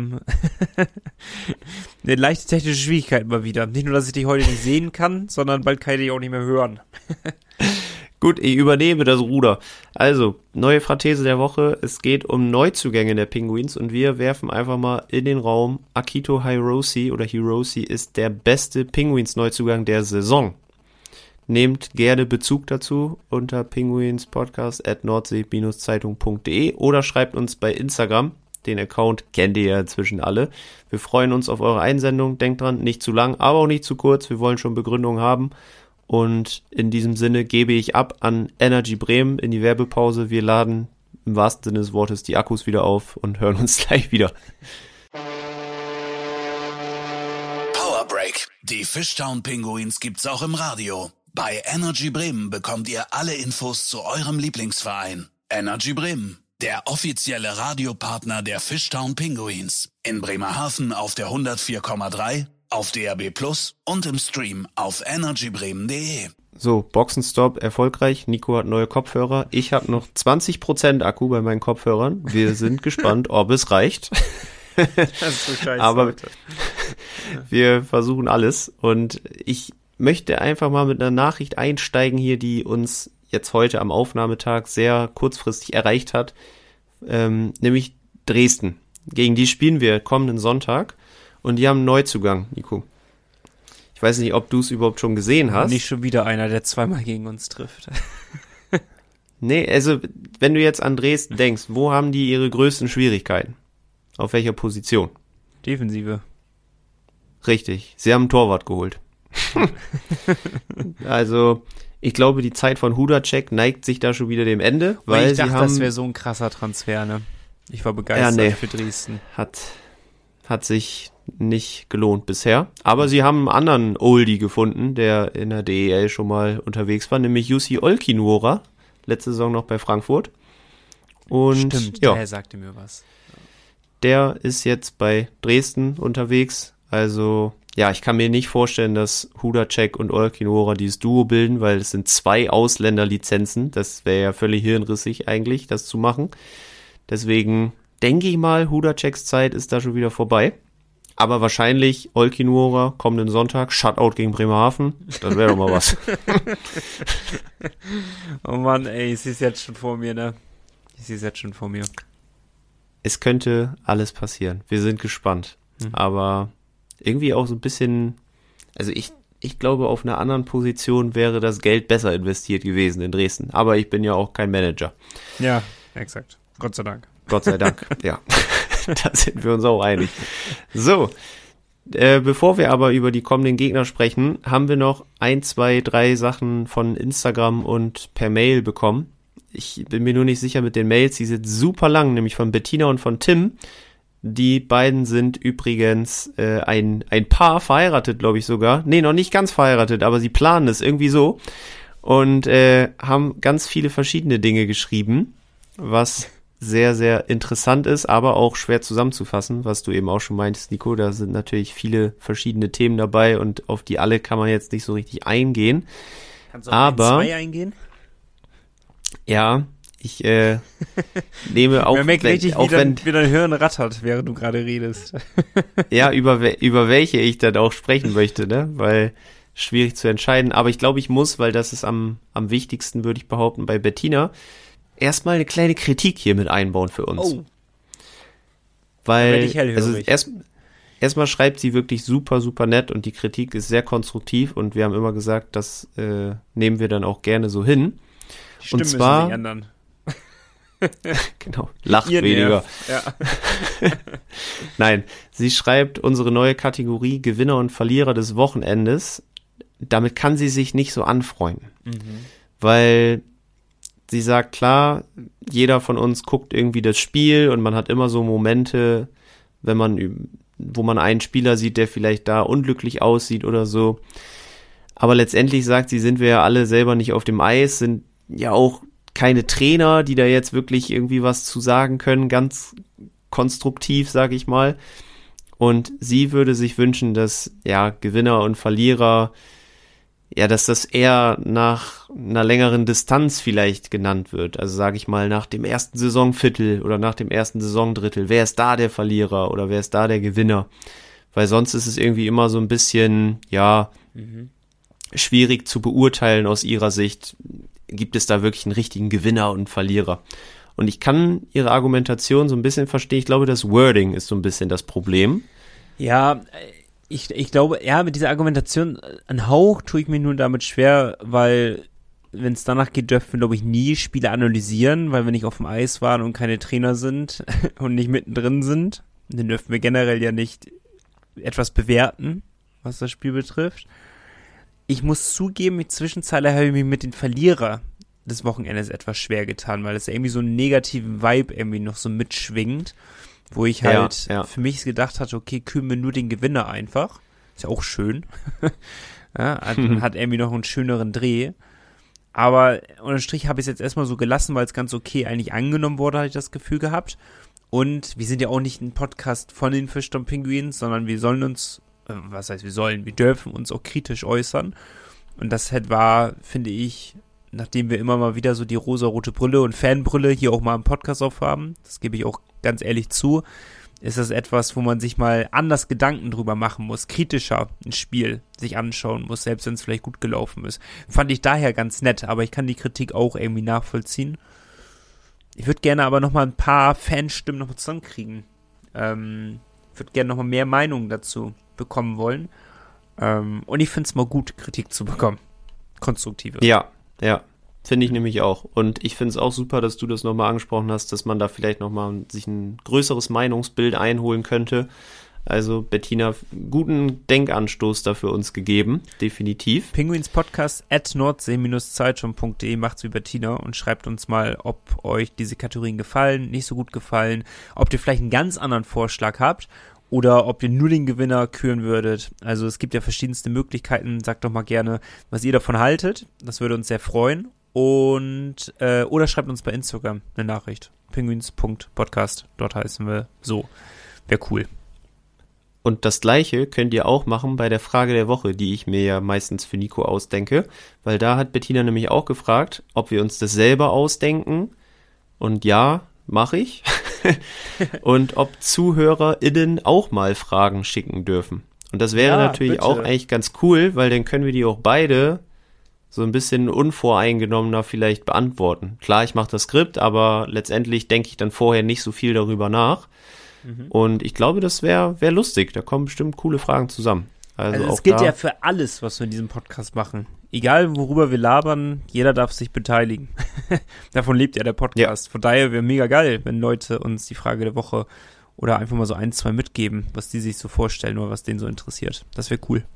Speaker 1: eine leichte technische Schwierigkeit mal wieder. Nicht nur, dass ich dich heute nicht sehen kann, sondern bald kann ich dich auch nicht mehr hören.
Speaker 2: Gut, ich übernehme das Ruder. Also, neue Fratese der Woche. Es geht um Neuzugänge der Penguins und wir werfen einfach mal in den Raum. Akito Hirose ist der beste Penguins-Neuzugang der Saison. Nehmt gerne Bezug dazu unter penguinspodcast@nordsee-zeitung.de oder schreibt uns bei Instagram. Den Account kennt ihr ja inzwischen alle. Wir freuen uns auf eure Einsendung. Denkt dran, nicht zu lang, aber auch nicht zu kurz. Wir wollen schon Begründungen haben. Und in diesem Sinne gebe ich ab an Energy Bremen in die Werbepause. Wir laden im wahrsten Sinne des Wortes die Akkus wieder auf und hören uns gleich wieder.
Speaker 3: Power Break. Die Fishtown Penguins gibt's auch im Radio. Bei Energy Bremen bekommt ihr alle Infos zu eurem Lieblingsverein. Energy Bremen, der offizielle Radiopartner der Fishtown Penguins. In Bremerhaven auf der 104,3, auf DAB+ und im Stream auf energybremen.de.
Speaker 2: So, Boxenstopp erfolgreich. Nico hat neue Kopfhörer. Ich habe noch 20% Akku bei meinen Kopfhörern. Wir sind gespannt, ob es reicht.
Speaker 1: Das ist so scheiße.
Speaker 2: Aber wir versuchen alles. Und ich möchte einfach mal mit einer Nachricht einsteigen hier, die uns jetzt heute am Aufnahmetag sehr kurzfristig erreicht hat. Nämlich Dresden. Gegen die spielen wir kommenden Sonntag. Und die haben einen Neuzugang, Nico. Ich weiß nicht, ob du es überhaupt schon gesehen hast.
Speaker 1: Nicht schon wieder einer, der zweimal gegen uns trifft.
Speaker 2: Nee, also wenn du jetzt an Dresden denkst, wo haben die ihre größten Schwierigkeiten? Auf welcher Position?
Speaker 1: Defensive.
Speaker 2: Richtig, sie haben einen Torwart geholt. Also, ich glaube, die Zeit von Hudacek neigt sich da schon wieder dem Ende. Weil
Speaker 1: ich dachte,
Speaker 2: sie haben,
Speaker 1: das wäre so ein krasser Transfer, ne? Ich war begeistert für Dresden.
Speaker 2: Hat sich nicht gelohnt bisher. Aber sie haben einen anderen Oldie gefunden, der in der DEL schon mal unterwegs war, nämlich Jussi Olkinuora, letzte Saison noch bei Frankfurt. Und
Speaker 1: stimmt,
Speaker 2: ja,
Speaker 1: der sagte mir was.
Speaker 2: Der ist jetzt bei Dresden unterwegs. Also, ja, ich kann mir nicht vorstellen, dass Hudacek und Olkinuora dieses Duo bilden, weil es sind 2 Ausländerlizenzen. Das wäre ja völlig hirnrissig eigentlich, das zu machen. Deswegen denke ich mal, Hudaceks Zeit ist da schon wieder vorbei. Aber wahrscheinlich Olkinuora kommenden Sonntag, Shutout gegen Bremerhaven. Das wäre doch mal was.
Speaker 1: Oh Mann, ey, ich sehe es jetzt schon vor mir, ne?
Speaker 2: Es könnte alles passieren. Wir sind gespannt. Aber irgendwie auch so ein bisschen, also ich glaube, auf einer anderen Position wäre das Geld besser investiert gewesen in Dresden. Aber ich bin ja auch kein Manager.
Speaker 1: Ja, exakt. Gott sei Dank.
Speaker 2: Gott sei Dank, ja. Da sind wir uns auch einig. So, bevor wir aber über die kommenden Gegner sprechen, haben wir noch 1, 2, 3 Sachen von Instagram und per Mail bekommen. Ich bin mir nur nicht sicher mit den Mails, die sind super lang, nämlich von Bettina und von Tim. Die beiden sind übrigens ein Paar, verheiratet, glaube ich sogar. Nee, noch nicht ganz verheiratet, aber sie planen es irgendwie so. Und haben ganz viele verschiedene Dinge geschrieben, was sehr, sehr interessant ist, aber auch schwer zusammenzufassen, was du eben auch schon meintest, Nico. Da sind natürlich viele verschiedene Themen dabei und auf die alle kann man jetzt nicht so richtig eingehen.
Speaker 1: Kannst du auf 2 eingehen?
Speaker 2: Ja, ich nehme auch,
Speaker 1: man merkt richtig,
Speaker 2: auch
Speaker 1: wie dein Hirn rattert, während du gerade redest.
Speaker 2: Ja, über welche ich dann auch sprechen möchte, ne? Weil schwierig zu entscheiden. Aber ich glaube, ich muss, weil das ist am wichtigsten, würde ich behaupten, bei Bettina, erstmal eine kleine Kritik hier mit einbauen für uns. Oh. Weil, also erstmal schreibt sie wirklich super, super nett und die Kritik ist sehr konstruktiv und wir haben immer gesagt, das nehmen wir dann auch gerne so hin.
Speaker 1: Die Stimme
Speaker 2: und zwar,
Speaker 1: müssen sie ändern.
Speaker 2: Genau, lacht weniger.
Speaker 1: Ja.
Speaker 2: Nein, sie schreibt unsere neue Kategorie Gewinner und Verlierer des Wochenendes. Damit kann sie sich nicht so anfreunden. Weil sie sagt, klar, jeder von uns guckt irgendwie das Spiel und man hat immer so Momente, wo man einen Spieler sieht, der vielleicht da unglücklich aussieht oder so. Aber letztendlich sagt sie, sind wir ja alle selber nicht auf dem Eis, sind ja auch keine Trainer, die da jetzt wirklich irgendwie was zu sagen können, ganz konstruktiv, sag ich mal. Und sie würde sich wünschen, dass ja Gewinner und Verlierer, ja, dass das eher nach einer längeren Distanz vielleicht genannt wird. Also sage ich mal nach dem ersten Saisonviertel oder nach dem ersten Saisondrittel. Wer ist da der Verlierer oder wer ist da der Gewinner? Weil sonst ist es irgendwie immer so ein bisschen, ja, schwierig zu beurteilen aus ihrer Sicht. gibt es da wirklich einen richtigen Gewinner und einen Verlierer? Und ich kann ihre Argumentation so ein bisschen verstehen. Ich glaube, das Wording ist so ein bisschen das Problem.
Speaker 1: Ja, ich glaube, ja, mit dieser Argumentation, ein Hauch tue ich mir nur damit schwer, weil wenn es danach geht, dürfen wir, glaube ich, nie Spiele analysieren, weil wir nicht auf dem Eis waren und keine Trainer sind und nicht mittendrin sind, dann dürfen wir generell ja nicht etwas bewerten, was das Spiel betrifft. Ich muss zugeben, mit Zwischenzeile habe ich mich mit den Verlierer des Wochenendes etwas schwer getan, weil es irgendwie so einen negativen Vibe irgendwie noch so mitschwingt, wo ich halt für mich gedacht hatte, okay, kühlen wir nur den Gewinner einfach. Ist ja auch schön. Ja, hat irgendwie noch einen schöneren Dreh. Aber unterm Strich habe ich es jetzt erstmal so gelassen, weil es ganz okay eigentlich angenommen wurde, hatte ich das Gefühl gehabt. Und wir sind ja auch nicht ein Podcast von den Fischtown Penguins, sondern wir sollen uns, wir dürfen uns auch kritisch äußern. Und das war, finde ich, nachdem wir immer mal wieder so die rosa-rote Brille und Fanbrille hier auch mal im Podcast aufhaben, das gebe ich auch ganz ehrlich zu, ist das etwas, wo man sich mal anders Gedanken drüber machen muss, kritischer ein Spiel sich anschauen muss, selbst wenn es vielleicht gut gelaufen ist. Fand ich daher ganz nett, aber ich kann die Kritik auch irgendwie nachvollziehen. Ich würde gerne aber nochmal ein paar Fanstimmen noch zusammenkriegen. Ich würde gerne nochmal mehr Meinungen dazu bekommen wollen. Und ich finde es mal gut, Kritik zu bekommen. Konstruktive.
Speaker 2: Ja, finde ich nämlich auch. Und ich finde es auch super, dass du das nochmal angesprochen hast, dass man da vielleicht nochmal sich ein größeres Meinungsbild einholen könnte. Also Bettina, guten Denkanstoß dafür uns gegeben, definitiv.
Speaker 1: Penguinspodcast@nordsee-zeitung.de macht's wie Bettina und schreibt uns mal, ob euch diese Kategorien gefallen, nicht so gut gefallen, ob ihr vielleicht einen ganz anderen Vorschlag habt oder ob ihr nur den Gewinner küren würdet. Also es gibt ja verschiedenste Möglichkeiten. Sagt doch mal gerne, was ihr davon haltet. Das würde uns sehr freuen. Und oder schreibt uns bei Instagram eine Nachricht. penguins.podcast. Dort heißen wir so. Wäre cool.
Speaker 2: Und das Gleiche könnt ihr auch machen bei der Frage der Woche, die ich mir ja meistens für Nico ausdenke. Weil da hat Bettina nämlich auch gefragt, ob wir uns das selber ausdenken. Und ja, mache ich. Und ob ZuhörerInnen auch mal Fragen schicken dürfen. Und das wäre natürlich auch eigentlich ganz cool, weil dann können wir die auch beide so ein bisschen unvoreingenommener vielleicht beantworten. Klar, ich mache das Skript, aber letztendlich denke ich dann vorher nicht so viel darüber nach. Und ich glaube, das wäre lustig. Da kommen bestimmt coole Fragen zusammen. Also
Speaker 1: es gilt ja für alles, was wir in diesem Podcast machen. Egal, worüber wir labern, jeder darf sich beteiligen. Davon lebt ja der Podcast. Ja. Von daher wäre mega geil, wenn Leute uns die Frage der Woche oder einfach mal so 1, 2 mitgeben, was die sich so vorstellen oder was denen so interessiert. Das wäre cool.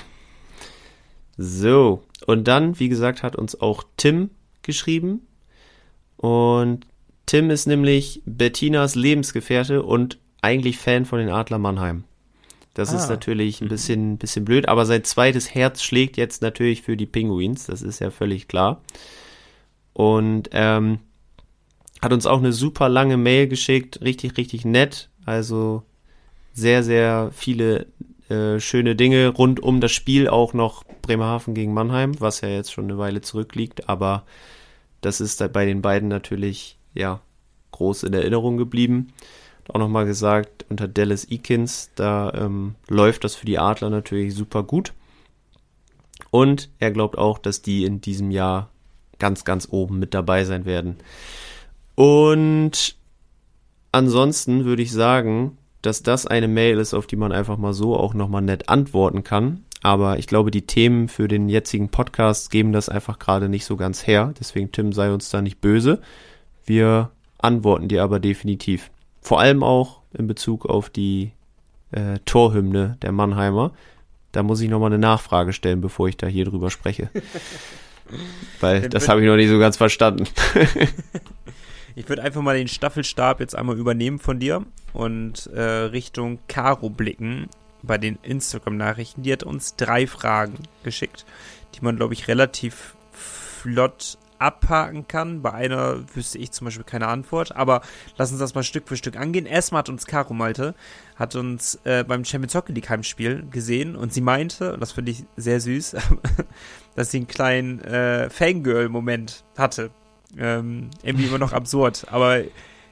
Speaker 2: So, und dann, wie gesagt, hat uns auch Tim geschrieben. Und Tim ist nämlich Bettinas Lebensgefährte und eigentlich Fan von den Adler Mannheim. Das ist natürlich ein bisschen blöd, aber sein zweites Herz schlägt jetzt natürlich für die Penguins, das ist ja völlig klar. Und hat uns auch eine super lange Mail geschickt, richtig, richtig nett. Also sehr, sehr viele schöne Dinge rund um das Spiel, auch noch Bremerhaven gegen Mannheim, was ja jetzt schon eine Weile zurückliegt, aber das ist bei den beiden natürlich ja groß in Erinnerung geblieben. Auch nochmal gesagt, unter Dallas Eakins, da läuft das für die Adler natürlich super gut. Und er glaubt auch, dass die in diesem Jahr ganz, ganz oben mit dabei sein werden. Und ansonsten würde ich sagen, dass das eine Mail ist, auf die man einfach mal so auch nochmal nett antworten kann. Aber ich glaube, die Themen für den jetzigen Podcast geben das einfach gerade nicht so ganz her. Deswegen, Tim, sei uns da nicht böse. Wir antworten dir aber definitiv. Vor allem auch in Bezug auf die Torhymne der Mannheimer. Da muss ich nochmal eine Nachfrage stellen, bevor ich da hier drüber spreche. Weil das habe ich noch nicht so ganz verstanden.
Speaker 1: Ich würde einfach mal den Staffelstab jetzt einmal übernehmen von dir und Richtung Caro blicken bei den Instagram-Nachrichten. Die hat uns 3 Fragen geschickt, die man, glaube ich, relativ flott abhaken kann. Bei einer wüsste ich zum Beispiel keine Antwort, aber lass uns das mal Stück für Stück angehen. Erstmal hat uns Caro Malte, hat uns beim Champions Hockey League Heimspiel gesehen und sie meinte, und das finde ich sehr süß, dass sie einen kleinen Fangirl-Moment hatte. Irgendwie immer noch absurd, aber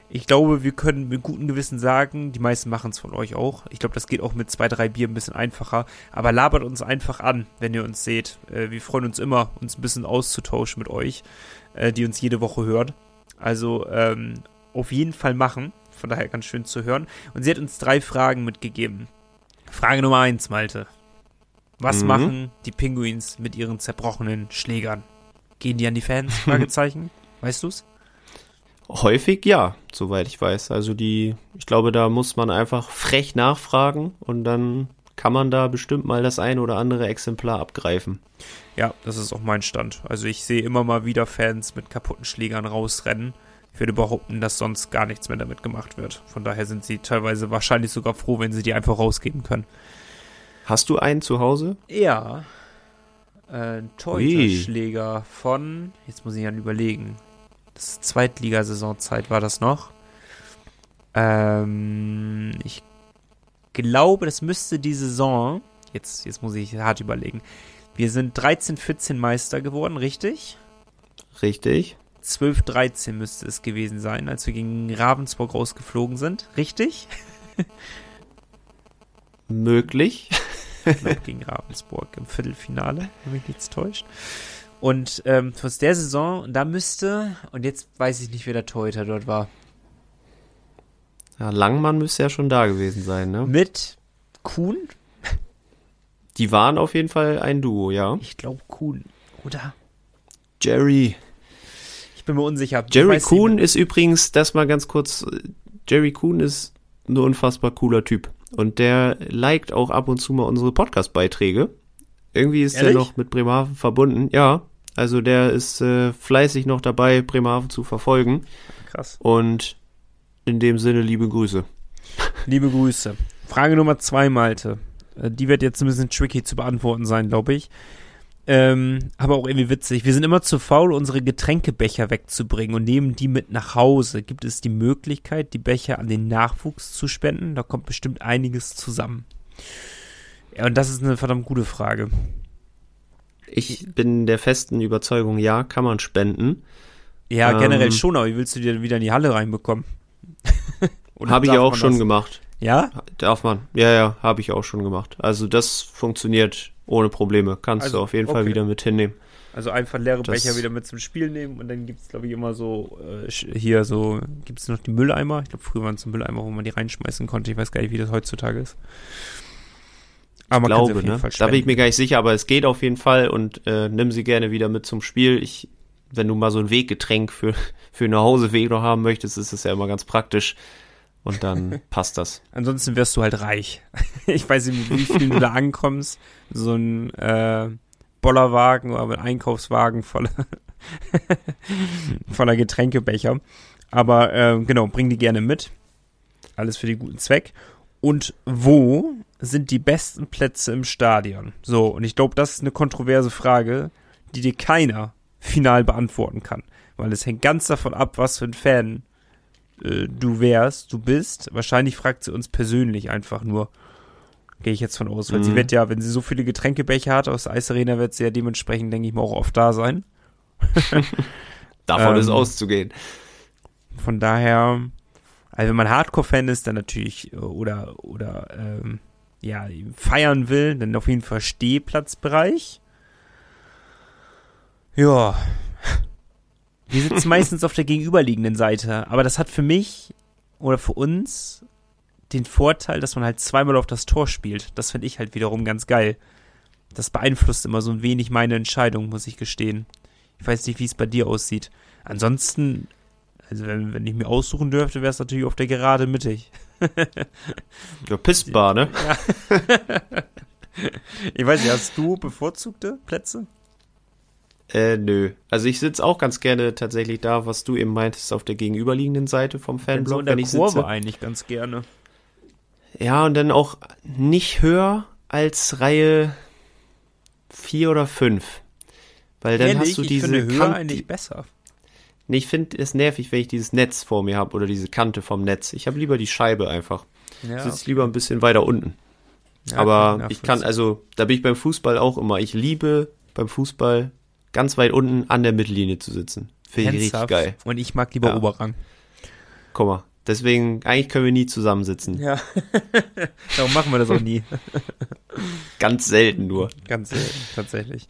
Speaker 1: Ich glaube, wir können mit gutem Gewissen sagen, die meisten machen es von euch auch. Ich glaube, das geht auch mit 2, 3 Bier ein bisschen einfacher. Aber labert uns einfach an, wenn ihr uns seht. Wir freuen uns immer, uns ein bisschen auszutauschen mit euch, die uns jede Woche hört. Also auf jeden Fall machen. Von daher ganz schön zu hören. Und sie hat uns 3 Fragen mitgegeben. Frage Nummer 1, Malte. Was machen die Pinguins mit ihren zerbrochenen Schlägern? Gehen die an die Fans? Fragezeichen. Weißt du's?
Speaker 2: Häufig ja, soweit ich weiß. Also ich glaube, da muss man einfach frech nachfragen und dann kann man da bestimmt mal das ein oder andere Exemplar abgreifen.
Speaker 1: Ja, das ist auch mein Stand. Also ich sehe immer mal wieder Fans mit kaputten Schlägern rausrennen. Ich würde behaupten, dass sonst gar nichts mehr damit gemacht wird. Von daher sind sie teilweise wahrscheinlich sogar froh, wenn sie die einfach rausgeben können.
Speaker 2: Hast du einen zu Hause?
Speaker 1: Ja. Ein Torhüterschläger von, jetzt muss ich dann überlegen, das ist Zweitligasaisonzeit war das noch. Ich glaube, das müsste die Saison, jetzt muss ich hart überlegen, wir sind 13-14 Meister geworden, richtig?
Speaker 2: Richtig.
Speaker 1: 12-13 müsste es gewesen sein, als wir gegen Ravensburg rausgeflogen sind, richtig?
Speaker 2: Möglich.
Speaker 1: Ich glaube, gegen Ravensburg im Viertelfinale, wenn mich nichts täuscht. Und aus der Saison, da müsste, und jetzt weiß ich nicht, wer der Torhüter dort war.
Speaker 2: Ja, Langmann müsste ja schon da gewesen sein, ne?
Speaker 1: Mit Kuhn?
Speaker 2: Die waren auf jeden Fall ein Duo, ja.
Speaker 1: Ich glaube Kuhn, oder?
Speaker 2: Jerry.
Speaker 1: Ich bin mir unsicher.
Speaker 2: Jerry Kuhn ist übrigens, das mal ganz kurz, Jerry Kuhn ist ein unfassbar cooler Typ. Und der liked auch ab und zu mal unsere Podcast-Beiträge. Irgendwie ist der noch mit Bremerhaven verbunden. Ja, also der ist fleißig noch dabei, Bremerhaven zu verfolgen.
Speaker 1: Krass. Und
Speaker 2: in dem Sinne, liebe Grüße.
Speaker 1: Liebe Grüße. Frage Nummer 2, Malte. Die wird jetzt ein bisschen tricky zu beantworten sein, glaube ich. Aber auch irgendwie witzig. Wir sind immer zu faul, unsere Getränkebecher wegzubringen und nehmen die mit nach Hause. Gibt es die Möglichkeit, die Becher an den Nachwuchs zu spenden? Da kommt bestimmt einiges zusammen. Ja, und das ist eine verdammt gute Frage.
Speaker 2: Ich bin der festen Überzeugung, ja, kann man spenden.
Speaker 1: Ja, generell schon, aber wie willst du die denn wieder in die Halle reinbekommen?
Speaker 2: Habe ich auch schon gemacht.
Speaker 1: Ja?
Speaker 2: Darf man. Ja, habe ich auch schon gemacht. Also das funktioniert ohne Probleme. Kannst du auf jeden Fall wieder mit hinnehmen.
Speaker 1: Also einfach leere Becher wieder mit zum Spiel nehmen und dann gibt es, glaube ich, immer so, gibt es noch die Mülleimer. Ich glaube, früher waren es so Mülleimer, wo man die reinschmeißen konnte. Ich weiß gar nicht, wie das heutzutage ist. Aber man kann sie auf jeden Fall spenden.
Speaker 2: Da bin ich mir gar nicht sicher, aber es geht auf jeden Fall und nimm sie gerne wieder mit zum Spiel. Wenn du mal so ein Weggetränk für einen Hauseweg noch haben möchtest, ist das ja immer ganz praktisch. Und dann passt das.
Speaker 1: Ansonsten wirst du halt reich. Ich weiß nicht, wie viel du da ankommst. So ein Bollerwagen oder ein Einkaufswagen voller Getränkebecher. Aber genau, bring die gerne mit. Alles für den guten Zweck. Und wo sind die besten Plätze im Stadion? So, und ich glaube, das ist eine kontroverse Frage, die dir keiner final beantworten kann. Weil es hängt ganz davon ab, was für ein Fan du bist. Wahrscheinlich fragt sie uns persönlich einfach nur. Gehe ich jetzt von aus. Weil sie wird ja, wenn sie so viele Getränkebecher hat aus der Eisarena, wird sie ja dementsprechend, denke ich mal, auch oft da sein.
Speaker 2: Davon ist auszugehen.
Speaker 1: Von daher, also wenn man Hardcore-Fan ist, dann natürlich oder feiern will, dann auf jeden Fall Stehplatzbereich. Ja. Wir sitzen meistens auf der gegenüberliegenden Seite, aber das hat für mich oder für uns den Vorteil, dass man halt zweimal auf das Tor spielt. Das finde ich halt wiederum ganz geil. Das beeinflusst immer so ein wenig meine Entscheidung, muss ich gestehen. Ich weiß nicht, wie es bei dir aussieht. Ansonsten, also wenn ich mir aussuchen dürfte, wäre es natürlich auf der Gerade mittig.
Speaker 2: Ja, Pissbar, ne?
Speaker 1: Ja. Ich weiß nicht, hast du bevorzugte Plätze?
Speaker 2: Nö. Also ich sitze auch ganz gerne tatsächlich da, was du eben meintest, auf der gegenüberliegenden Seite vom Fanblock,
Speaker 1: so in der Kurve eigentlich ganz gerne.
Speaker 2: Ja, und dann auch nicht höher als Reihe 4 oder 5. Weil dann hast du diese
Speaker 1: Höhe
Speaker 2: Kante
Speaker 1: eigentlich besser.
Speaker 2: Nee, ich finde es nervig, wenn ich dieses Netz vor mir habe oder diese Kante vom Netz. Ich habe lieber die Scheibe einfach.
Speaker 1: Ja,
Speaker 2: ich sitze lieber ein bisschen weiter unten. Ja, aber ich kann, also da bin ich beim Fußball auch immer. Ich liebe beim Fußball ganz weit unten an der Mittellinie zu sitzen. Finde ich richtig geil.
Speaker 1: Und ich mag lieber Oberrang.
Speaker 2: guck mal. Deswegen, eigentlich können wir nie zusammensitzen.
Speaker 1: Ja. Darum machen wir das auch nie.
Speaker 2: Ganz selten nur.
Speaker 1: Ganz selten, tatsächlich.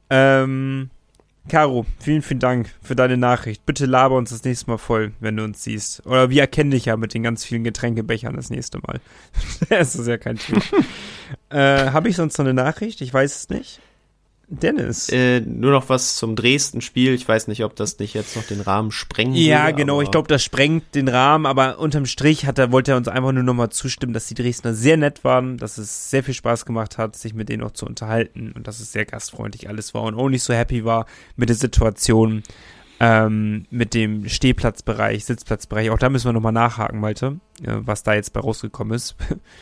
Speaker 1: Caro, vielen, vielen Dank für deine Nachricht. Bitte laber uns das nächste Mal voll, wenn du uns siehst. Oder wir erkennen dich ja mit den ganz vielen Getränkebechern das nächste Mal. Das ist ja kein Thema. Habe ich sonst noch eine Nachricht? Ich weiß es nicht. Dennis.
Speaker 2: Nur noch was zum Dresden-Spiel. Ich weiß nicht, ob das nicht jetzt noch den Rahmen sprengen
Speaker 1: Ja,
Speaker 2: würde,
Speaker 1: genau. Ich glaube, das sprengt den Rahmen. Aber unterm Strich wollte er uns einfach nur nochmal zustimmen, dass die Dresdner sehr nett waren, dass es sehr viel Spaß gemacht hat, sich mit denen auch zu unterhalten und dass es sehr gastfreundlich alles war und auch nicht so happy war mit der Situation, mit dem Stehplatzbereich, Sitzplatzbereich. Auch da müssen wir nochmal nachhaken, Malte, was da jetzt bei rausgekommen ist,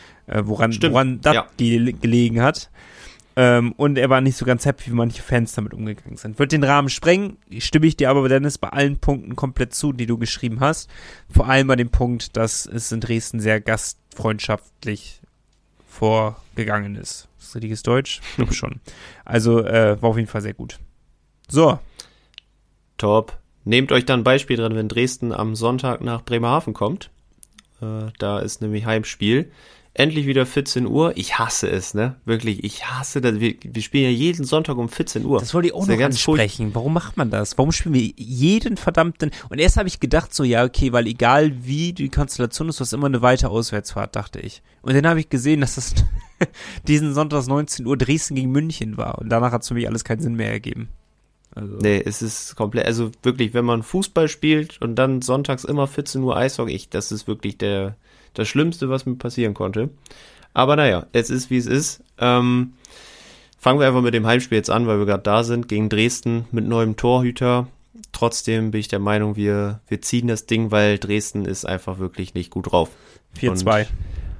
Speaker 1: woran das gelegen hat. Und er war nicht so ganz happy, wie manche Fans damit umgegangen sind. Wird den Rahmen sprengen, stimme ich dir aber, Dennis, bei allen Punkten komplett zu, die du geschrieben hast. Vor allem bei dem Punkt, dass es in Dresden sehr gastfreundschaftlich vorgegangen ist. Ist das richtiges Deutsch? Ich glaube schon. Also war auf jeden Fall sehr gut. So.
Speaker 2: Top. Nehmt euch dann ein Beispiel dran, wenn Dresden am Sonntag nach Bremerhaven kommt. Da ist nämlich Heimspiel. Endlich wieder 14 Uhr. Ich hasse es, ne? Wirklich, ich hasse das. Wir spielen ja jeden Sonntag um 14 Uhr.
Speaker 1: Das wollte ich auch noch ansprechen. Warum macht man das? Warum spielen wir jeden verdammten... Und erst habe ich gedacht so, ja, okay, weil egal wie die Konstellation ist, du hast immer eine weite Auswärtsfahrt, dachte ich. Und dann habe ich gesehen, dass das diesen Sonntags 19 Uhr Dresden gegen München war. Und danach hat es für mich alles keinen Sinn mehr ergeben. Also.
Speaker 2: Nee, es ist komplett... Also wirklich, wenn man Fußball spielt und dann sonntags immer 14 Uhr Eishockey, das ist wirklich das Schlimmste, was mir passieren konnte. Aber naja, es ist, wie es ist. Fangen wir einfach mit dem Heimspiel jetzt an, weil wir gerade da sind, gegen Dresden mit neuem Torhüter. Trotzdem bin ich der Meinung, wir ziehen das Ding, weil Dresden ist einfach wirklich nicht gut drauf.
Speaker 1: 4-2.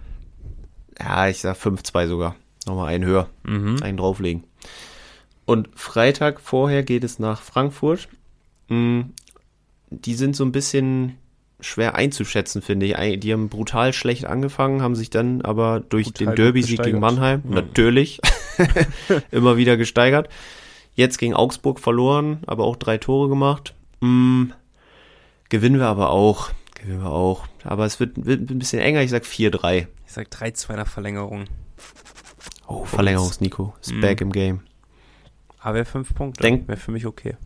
Speaker 2: Ja, ich sag 5-2 sogar. Nochmal einen höher. Einen drauflegen. Und Freitag vorher geht es nach Frankfurt. Die sind so ein bisschen... schwer einzuschätzen, finde ich. Die haben brutal schlecht angefangen, haben sich dann aber durch den Derby-Sieg gegen Mannheim natürlich immer wieder gesteigert. Jetzt gegen Augsburg verloren, aber auch 3 Tore gemacht. Gewinnen wir auch. Aber es wird ein bisschen enger. Ich sag 4-3.
Speaker 1: Ich sag 3-2 nach Verlängerung.
Speaker 2: Oh, Verlängerungs-Nico. Ist back im Game.
Speaker 1: Aber wäre 5 Punkte. Wäre für mich okay.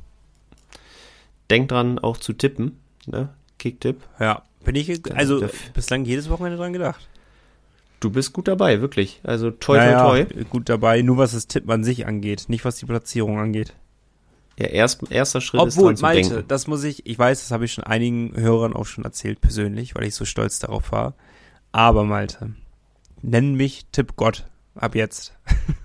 Speaker 2: Denk dran, auch zu tippen, ne? Kicktipp.
Speaker 1: Ja, bislang jedes Wochenende dran gedacht.
Speaker 2: Du bist gut dabei, wirklich. Also toi.
Speaker 1: Gut dabei, nur was das Tippen an sich angeht, nicht was die Platzierung angeht.
Speaker 2: Ja, erster Schritt ist
Speaker 1: dran
Speaker 2: zu
Speaker 1: Malte,
Speaker 2: denken.
Speaker 1: Das muss ich weiß, das habe ich schon einigen Hörern auch schon erzählt persönlich, weil ich so stolz darauf war. Aber Malte, nenn mich Tippgott ab jetzt.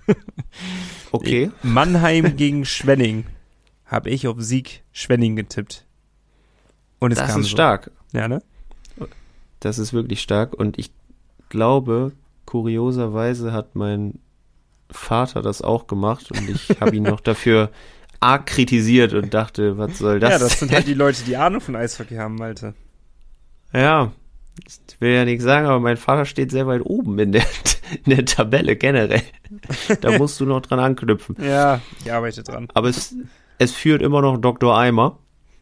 Speaker 2: Okay.
Speaker 1: Mannheim gegen Schwenning habe ich auf Sieg Schwenning getippt. Und es
Speaker 2: das
Speaker 1: kam
Speaker 2: ist stark.
Speaker 1: Ja, ne?
Speaker 2: Das ist wirklich stark. Und ich glaube, kurioserweise hat mein Vater das auch gemacht. Und ich habe ihn noch dafür arg kritisiert und dachte, was soll das?
Speaker 1: Ja, das sind halt die Leute, die Ahnung von Eishockey haben, Malte.
Speaker 2: Ja, ich will ja nichts sagen, aber mein Vater steht sehr weit oben in der Tabelle generell. Da musst du noch dran anknüpfen.
Speaker 1: Ja, ich arbeite dran.
Speaker 2: Aber es führt immer noch Dr. Eimer.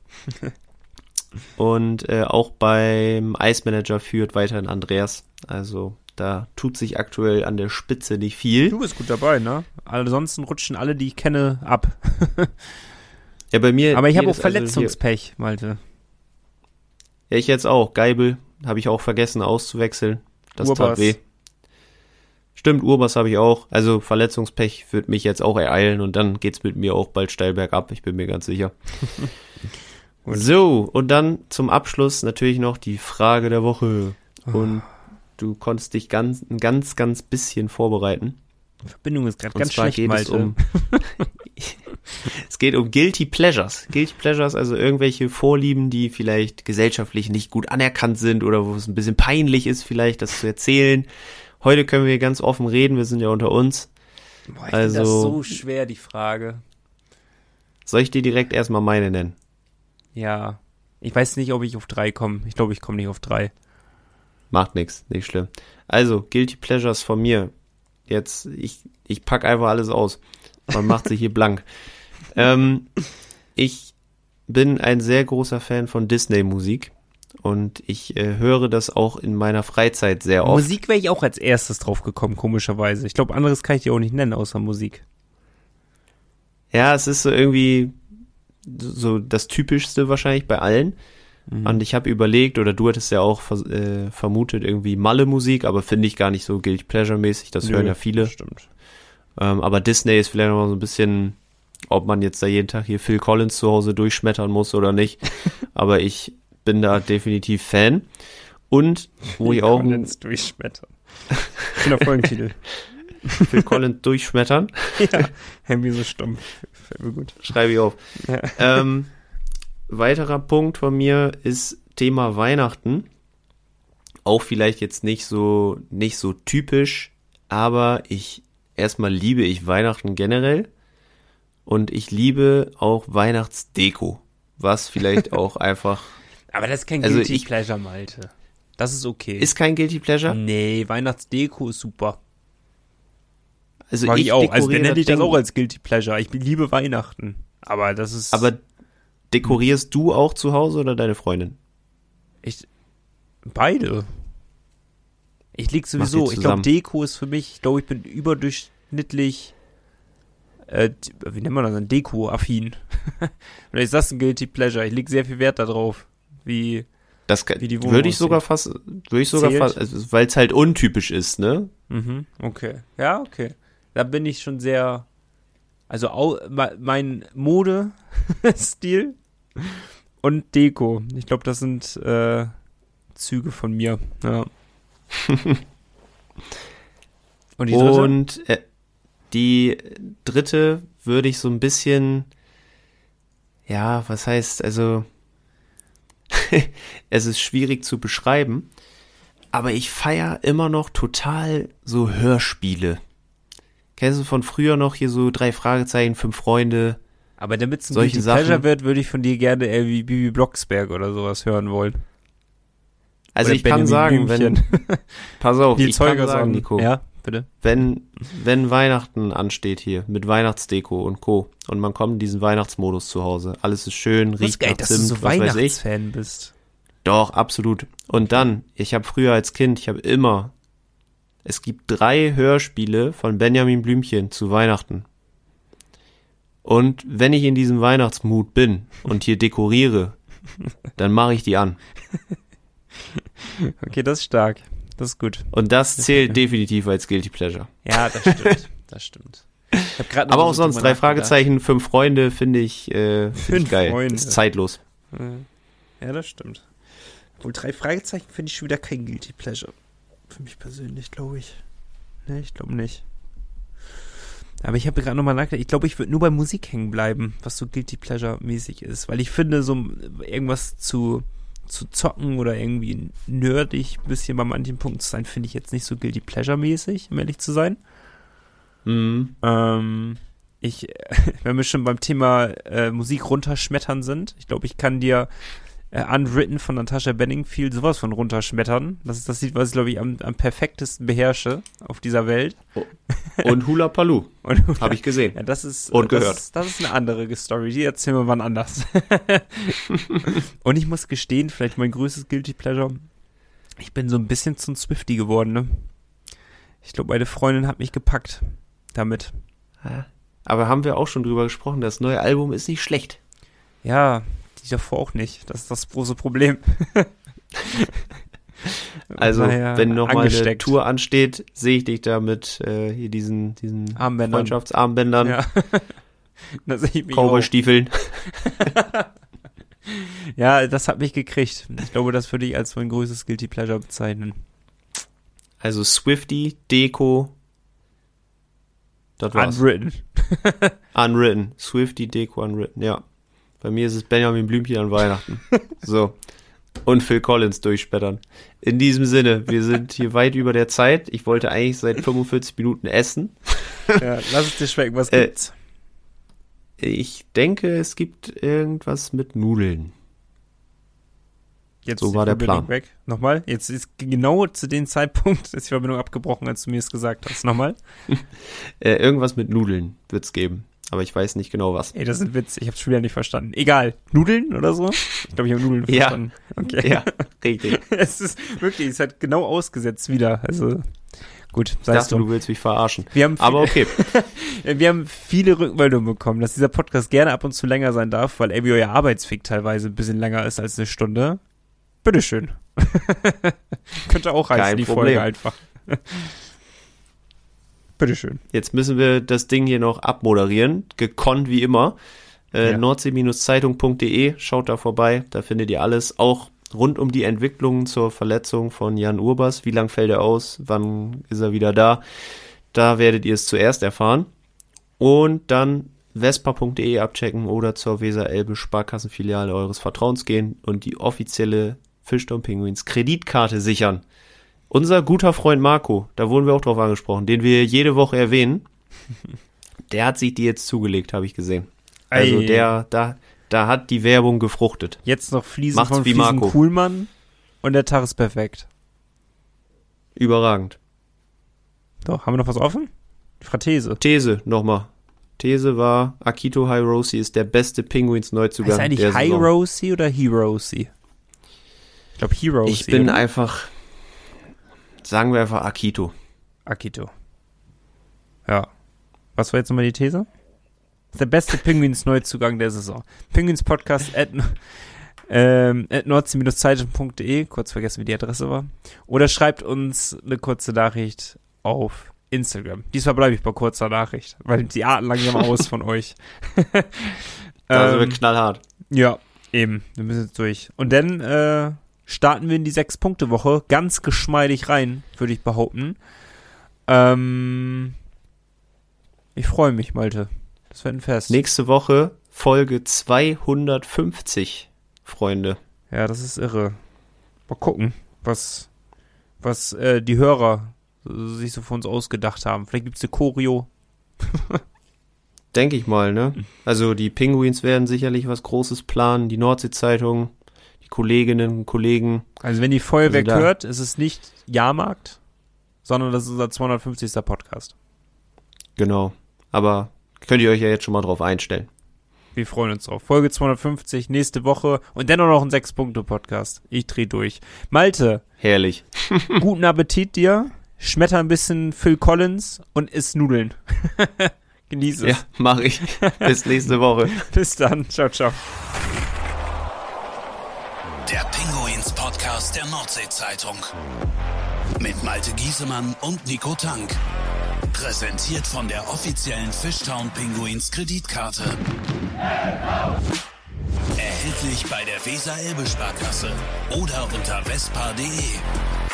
Speaker 2: Und auch beim Eismanager führt weiterhin Andreas. Also da tut sich aktuell an der Spitze nicht viel.
Speaker 1: Du bist gut dabei, ne? Ansonsten rutschen alle, die ich kenne, ab.
Speaker 2: Ja, bei mir.
Speaker 1: Aber ich habe auch Verletzungspech, Malte.
Speaker 2: Ja, ich jetzt auch. Geibel habe ich auch vergessen auszuwechseln. Das
Speaker 1: Urbas.
Speaker 2: tat weh. Stimmt, Urbas habe ich auch. Also Verletzungspech wird mich jetzt auch ereilen und dann geht's mit mir auch bald steil bergab. Ich bin mir ganz sicher. So, und dann zum Abschluss natürlich noch die Frage der Woche. Und du konntest dich ein ganz bisschen vorbereiten.
Speaker 1: Die Verbindung ist gerade ganz schlecht, Malte.
Speaker 2: Es geht um Guilty Pleasures. Guilty Pleasures, also irgendwelche Vorlieben, die vielleicht gesellschaftlich nicht gut anerkannt sind oder wo es ein bisschen peinlich ist, vielleicht das zu erzählen. Heute können wir ganz offen reden, wir sind ja unter uns.
Speaker 1: Boah, ich finde das so schwer, die Frage.
Speaker 2: Soll ich dir direkt erstmal meine nennen?
Speaker 1: Ja, ich weiß nicht, ob ich auf 3 komme. Ich glaube, ich komme nicht auf 3.
Speaker 2: Macht nichts, nicht schlimm. Also, Guilty Pleasures von mir. Jetzt, ich pack einfach alles aus. Man macht sich hier blank. Ich bin ein sehr großer Fan von Disney-Musik Und ich höre das auch in meiner Freizeit sehr oft.
Speaker 1: Musik wäre ich auch als erstes drauf gekommen, komischerweise. Ich glaube, anderes kann ich dir auch nicht nennen, außer Musik.
Speaker 2: Ja, es ist so irgendwie so das Typischste wahrscheinlich bei allen. Und ich habe überlegt, oder du hattest ja auch vermutet, irgendwie Malle-Musik, aber finde ich gar nicht so Guilty Pleasure-mäßig, das hören ja viele.
Speaker 1: Stimmt.
Speaker 2: Aber Disney ist vielleicht noch mal so ein bisschen, ob man jetzt da jeden Tag hier Phil Collins zu Hause durchschmettern muss oder nicht. Aber ich bin da definitiv Fan. Und wo ich auch...
Speaker 1: durchschmettern. Schöner Folgentitel.
Speaker 2: Phil Collins durchschmettern.
Speaker 1: Ja, irgendwie so stumpf. Fällt mir gut.
Speaker 2: Schreibe ich auf.
Speaker 1: Ja.
Speaker 2: Weiterer Punkt von mir ist Thema Weihnachten. Auch vielleicht jetzt nicht so typisch, aber erstmal liebe ich Weihnachten generell und ich liebe auch Weihnachtsdeko, was vielleicht auch einfach...
Speaker 1: Aber das ist kein
Speaker 2: Also
Speaker 1: Guilty Pleasure, Malte. Das ist okay.
Speaker 2: Ist kein Guilty Pleasure?
Speaker 1: Nee, Weihnachtsdeko ist super.
Speaker 2: Also
Speaker 1: Mag ich auch. Also
Speaker 2: dekoriere
Speaker 1: nenne ich das
Speaker 2: Ding.
Speaker 1: auch als Guilty Pleasure. Ich liebe Weihnachten. Aber das ist...
Speaker 2: Aber dekorierst du auch zu Hause oder deine Freundin?
Speaker 1: Beide. Ich lieg sowieso.
Speaker 2: Macht ihr
Speaker 1: Ich glaube,
Speaker 2: zusammen?
Speaker 1: Deko ist für mich, ich glaube, ich bin überdurchschnittlich, wie nennt man das denn? Deko-affin. Oder ist das ein Guilty Pleasure? Ich leg sehr viel Wert darauf. Wie die Wohnung
Speaker 2: Würde ich sogar fast,
Speaker 1: Zählt?
Speaker 2: also, weil es halt untypisch ist, ne?
Speaker 1: Mhm, okay. Ja, okay. Da bin ich schon sehr, also mein Modestil und Deko. Ich glaube, das sind Züge von mir. Ja. Und die dritte?
Speaker 2: Und die dritte würde ich so ein bisschen, ja, was heißt, also es ist schwierig zu beschreiben, aber ich feiere immer noch total so Hörspiele. Kennst du von früher noch hier so 3 Fragezeichen, 5 Freunde?
Speaker 1: Aber damit es ein
Speaker 2: solche
Speaker 1: Guilty
Speaker 2: Sachen.
Speaker 1: Pleasure wird, würde ich von dir gerne wie Bibi Blocksberg oder sowas hören wollen.
Speaker 2: Also
Speaker 1: Oder
Speaker 2: ich kann sagen,
Speaker 1: Blümchen.
Speaker 2: pass auf,
Speaker 1: Die
Speaker 2: ich kann
Speaker 1: Zeuger
Speaker 2: sagen, Nico,
Speaker 1: Ja, bitte.
Speaker 2: wenn Weihnachten ansteht hier mit Weihnachtsdeko und Co. und man kommt in diesen Weihnachtsmodus zu Hause, alles ist schön,
Speaker 1: Das ist
Speaker 2: riecht
Speaker 1: geil,
Speaker 2: nach
Speaker 1: dass du
Speaker 2: Zimt,
Speaker 1: so
Speaker 2: was weiß ich.
Speaker 1: Weihnachtsfan bist.
Speaker 2: Doch, absolut. Und dann, ich habe früher als Kind, es gibt 3 Hörspiele von Benjamin Blümchen zu Weihnachten. Und wenn ich in diesem Weihnachtsmut bin und hier dekoriere, dann mache ich die an.
Speaker 1: Okay, das ist stark. Das ist gut.
Speaker 2: Und das zählt definitiv als Guilty Pleasure.
Speaker 1: Ja, das stimmt. Das stimmt. Ich hab grad noch
Speaker 2: Aber
Speaker 1: so
Speaker 2: auch sonst
Speaker 1: drüber
Speaker 2: 3 Fragezeichen, 5 Freunde finde ich, find ich geil.
Speaker 1: Freunde.
Speaker 2: Ist zeitlos.
Speaker 1: nachgedacht. Ja, das stimmt. Obwohl 3 Fragezeichen finde ich schon wieder kein Guilty Pleasure. Für mich persönlich, glaube ich. Ne, ich glaube nicht. Aber ich habe gerade nochmal nachgedacht, ich glaube, ich würde nur bei Musik hängen bleiben, was so Guilty Pleasure-mäßig ist. Weil ich finde, so irgendwas zu zocken oder irgendwie nerdig ein bisschen bei manchen Punkten zu sein, finde ich jetzt nicht so Guilty Pleasure-mäßig, um ehrlich zu sein.
Speaker 2: Mhm.
Speaker 1: Wenn wir schon beim Thema Musik runterschmettern sind, ich glaube, ich kann dir Unwritten von Natasha Bedingfield sowas von runterschmettern. Das ist das Lied, was ich, glaube ich, am perfektesten beherrsche auf dieser Welt.
Speaker 2: Und Hula Paloo. Habe ich gesehen.
Speaker 1: Ja, das ist,
Speaker 2: Und gehört.
Speaker 1: Das ist eine andere Story, die erzählen wir wann anders. Und ich muss gestehen, vielleicht mein größtes Guilty Pleasure, ich bin so ein bisschen zum Swiftie geworden, ne? Ich glaube, meine Freundin hat mich gepackt damit.
Speaker 2: Aber haben wir auch schon drüber gesprochen, das neue Album ist nicht schlecht.
Speaker 1: Ja, die davor auch nicht. Das ist das große Problem.
Speaker 2: Also,
Speaker 1: Naja,
Speaker 2: wenn nochmal eine
Speaker 1: angesteckt.
Speaker 2: Tour ansteht, sehe ich dich da mit hier diesen
Speaker 1: Armbändern.
Speaker 2: Freundschaftsarmbändern,
Speaker 1: Ja. Da sehe ich mich auch.
Speaker 2: Cowboy-Stiefeln.
Speaker 1: Ja, das hat mich gekriegt. Ich glaube, das würde ich als mein größtes Guilty Pleasure bezeichnen.
Speaker 2: Also Swiftie, Deko, das war's.
Speaker 1: Unwritten.
Speaker 2: Unwritten. Swiftie, Deko, Unwritten, ja. Bei mir ist es Benjamin Blümchen an Weihnachten. So. Und Phil Collins durchspettern. In diesem Sinne, wir sind hier weit über der Zeit. Ich wollte eigentlich seit 45 Minuten essen.
Speaker 1: Ja, lass es dir schmecken, was gibt's?
Speaker 2: Ich denke, es gibt irgendwas mit Nudeln.
Speaker 1: Jetzt
Speaker 2: so
Speaker 1: ist die
Speaker 2: war der
Speaker 1: Verbindung
Speaker 2: Plan.
Speaker 1: weg. Nochmal, jetzt ist genau zu dem Zeitpunkt ist die Verbindung abgebrochen, als du mir es gesagt hast. Nochmal.
Speaker 2: Irgendwas mit Nudeln wird's geben. aber ich weiß nicht genau was.
Speaker 1: Ey, das ist ein Witz, ich hab's schon wieder nicht verstanden. Egal, Nudeln oder so? Ich glaube, ich habe Nudeln verstanden. Okay.
Speaker 2: Ja, richtig.
Speaker 1: Es ist wirklich, es hat genau ausgesetzt wieder, also gut,
Speaker 2: Ich dachte, du willst mich verarschen. Aber okay.
Speaker 1: Wir haben viele Rückmeldungen bekommen, dass dieser Podcast gerne ab und zu länger sein darf, weil irgendwie euer Arbeitsweg teilweise ein bisschen länger ist als eine Stunde. Bitteschön. Könnte auch reichen,
Speaker 2: Kein
Speaker 1: die
Speaker 2: Problem.
Speaker 1: Folge einfach. Bitteschön.
Speaker 2: Jetzt müssen wir das Ding hier noch abmoderieren. Gekonnt wie immer.
Speaker 1: Ja.
Speaker 2: Nordsee-Zeitung.de, schaut da vorbei. Da findet ihr alles. Auch rund um die Entwicklungen zur Verletzung von Jan Urbas. Wie lang fällt er aus? Wann ist er wieder da? Da werdet ihr es zuerst erfahren. Und dann vespa.de abchecken oder zur Weser-Elbe Sparkassenfiliale eures Vertrauens gehen und die offizielle Fischtown Pinguins Kreditkarte sichern. Unser guter Freund Marco, da wurden wir auch drauf angesprochen, den wir jede Woche erwähnen, der hat sich die jetzt zugelegt, habe ich gesehen. Also da hat die Werbung gefruchtet.
Speaker 1: Jetzt noch Fliesen
Speaker 2: Macht's
Speaker 1: von
Speaker 2: wie
Speaker 1: Fliesen
Speaker 2: Marco.
Speaker 1: Kuhlmann und der Tag ist perfekt.
Speaker 2: Überragend.
Speaker 1: Doch, haben wir noch was offen? Die Fratese.
Speaker 2: These nochmal. These war, Akito Hiroshi ist der beste Pinguins-Neuzugang
Speaker 1: Heißt eigentlich
Speaker 2: der Saison.
Speaker 1: Hiroshi oder Hiroshi? Ich glaube Hiroshi.
Speaker 2: Ich bin
Speaker 1: oder?
Speaker 2: einfach, sagen wir einfach Akito.
Speaker 1: Akito. Ja. Was war jetzt nochmal die These? Ist der beste Pinguins-Neuzugang der Saison. Pinguins-Podcast at nordsee-zeitung.de, kurz vergessen, wie die Adresse war. Oder schreibt uns eine kurze Nachricht auf Instagram. Diesmal bleibe ich bei kurzer Nachricht, weil die Arten langsam aus von euch.
Speaker 2: Da sind wir knallhart.
Speaker 1: Ja, eben. Wir müssen jetzt durch. Und dann starten wir in die 6-Punkte-Woche ganz geschmeidig rein, würde ich behaupten. Ich freue mich, Malte. Das wird ein Fest.
Speaker 2: Nächste Woche Folge 250, Freunde.
Speaker 1: Ja, das ist irre. Mal gucken, was die Hörer sich so für uns ausgedacht haben. Vielleicht gibt's eine Choreo.
Speaker 2: Denke ich mal, ne? Also die Pinguins werden sicherlich was Großes planen, die Nordsee-Zeitung, die Kolleginnen und Kollegen.
Speaker 1: Also wenn die Feuerwerk
Speaker 2: Also da-
Speaker 1: hört, ist es nicht Jahrmarkt, sondern das ist unser 250. Podcast.
Speaker 2: Genau. Aber könnt ihr euch ja jetzt schon mal drauf einstellen.
Speaker 1: Wir freuen uns drauf. Folge 250, nächste Woche und dennoch noch ein 6-Punkte-Podcast. Ich dreh durch. Malte,
Speaker 2: Herrlich.
Speaker 1: guten Appetit dir. Schmetter ein bisschen Phil Collins und iss Nudeln. Genieß es.
Speaker 2: Ja, mache ich. Bis nächste Woche.
Speaker 1: Bis dann. Ciao, ciao.
Speaker 3: Der Pinguins-Podcast der Nordsee-Zeitung. Mit Malte Giesemann und Nico Tank. Präsentiert von der offiziellen Fishtown Pinguins Kreditkarte. Erhältlich bei der Weser-Elbe Sparkasse oder unter vespa.de.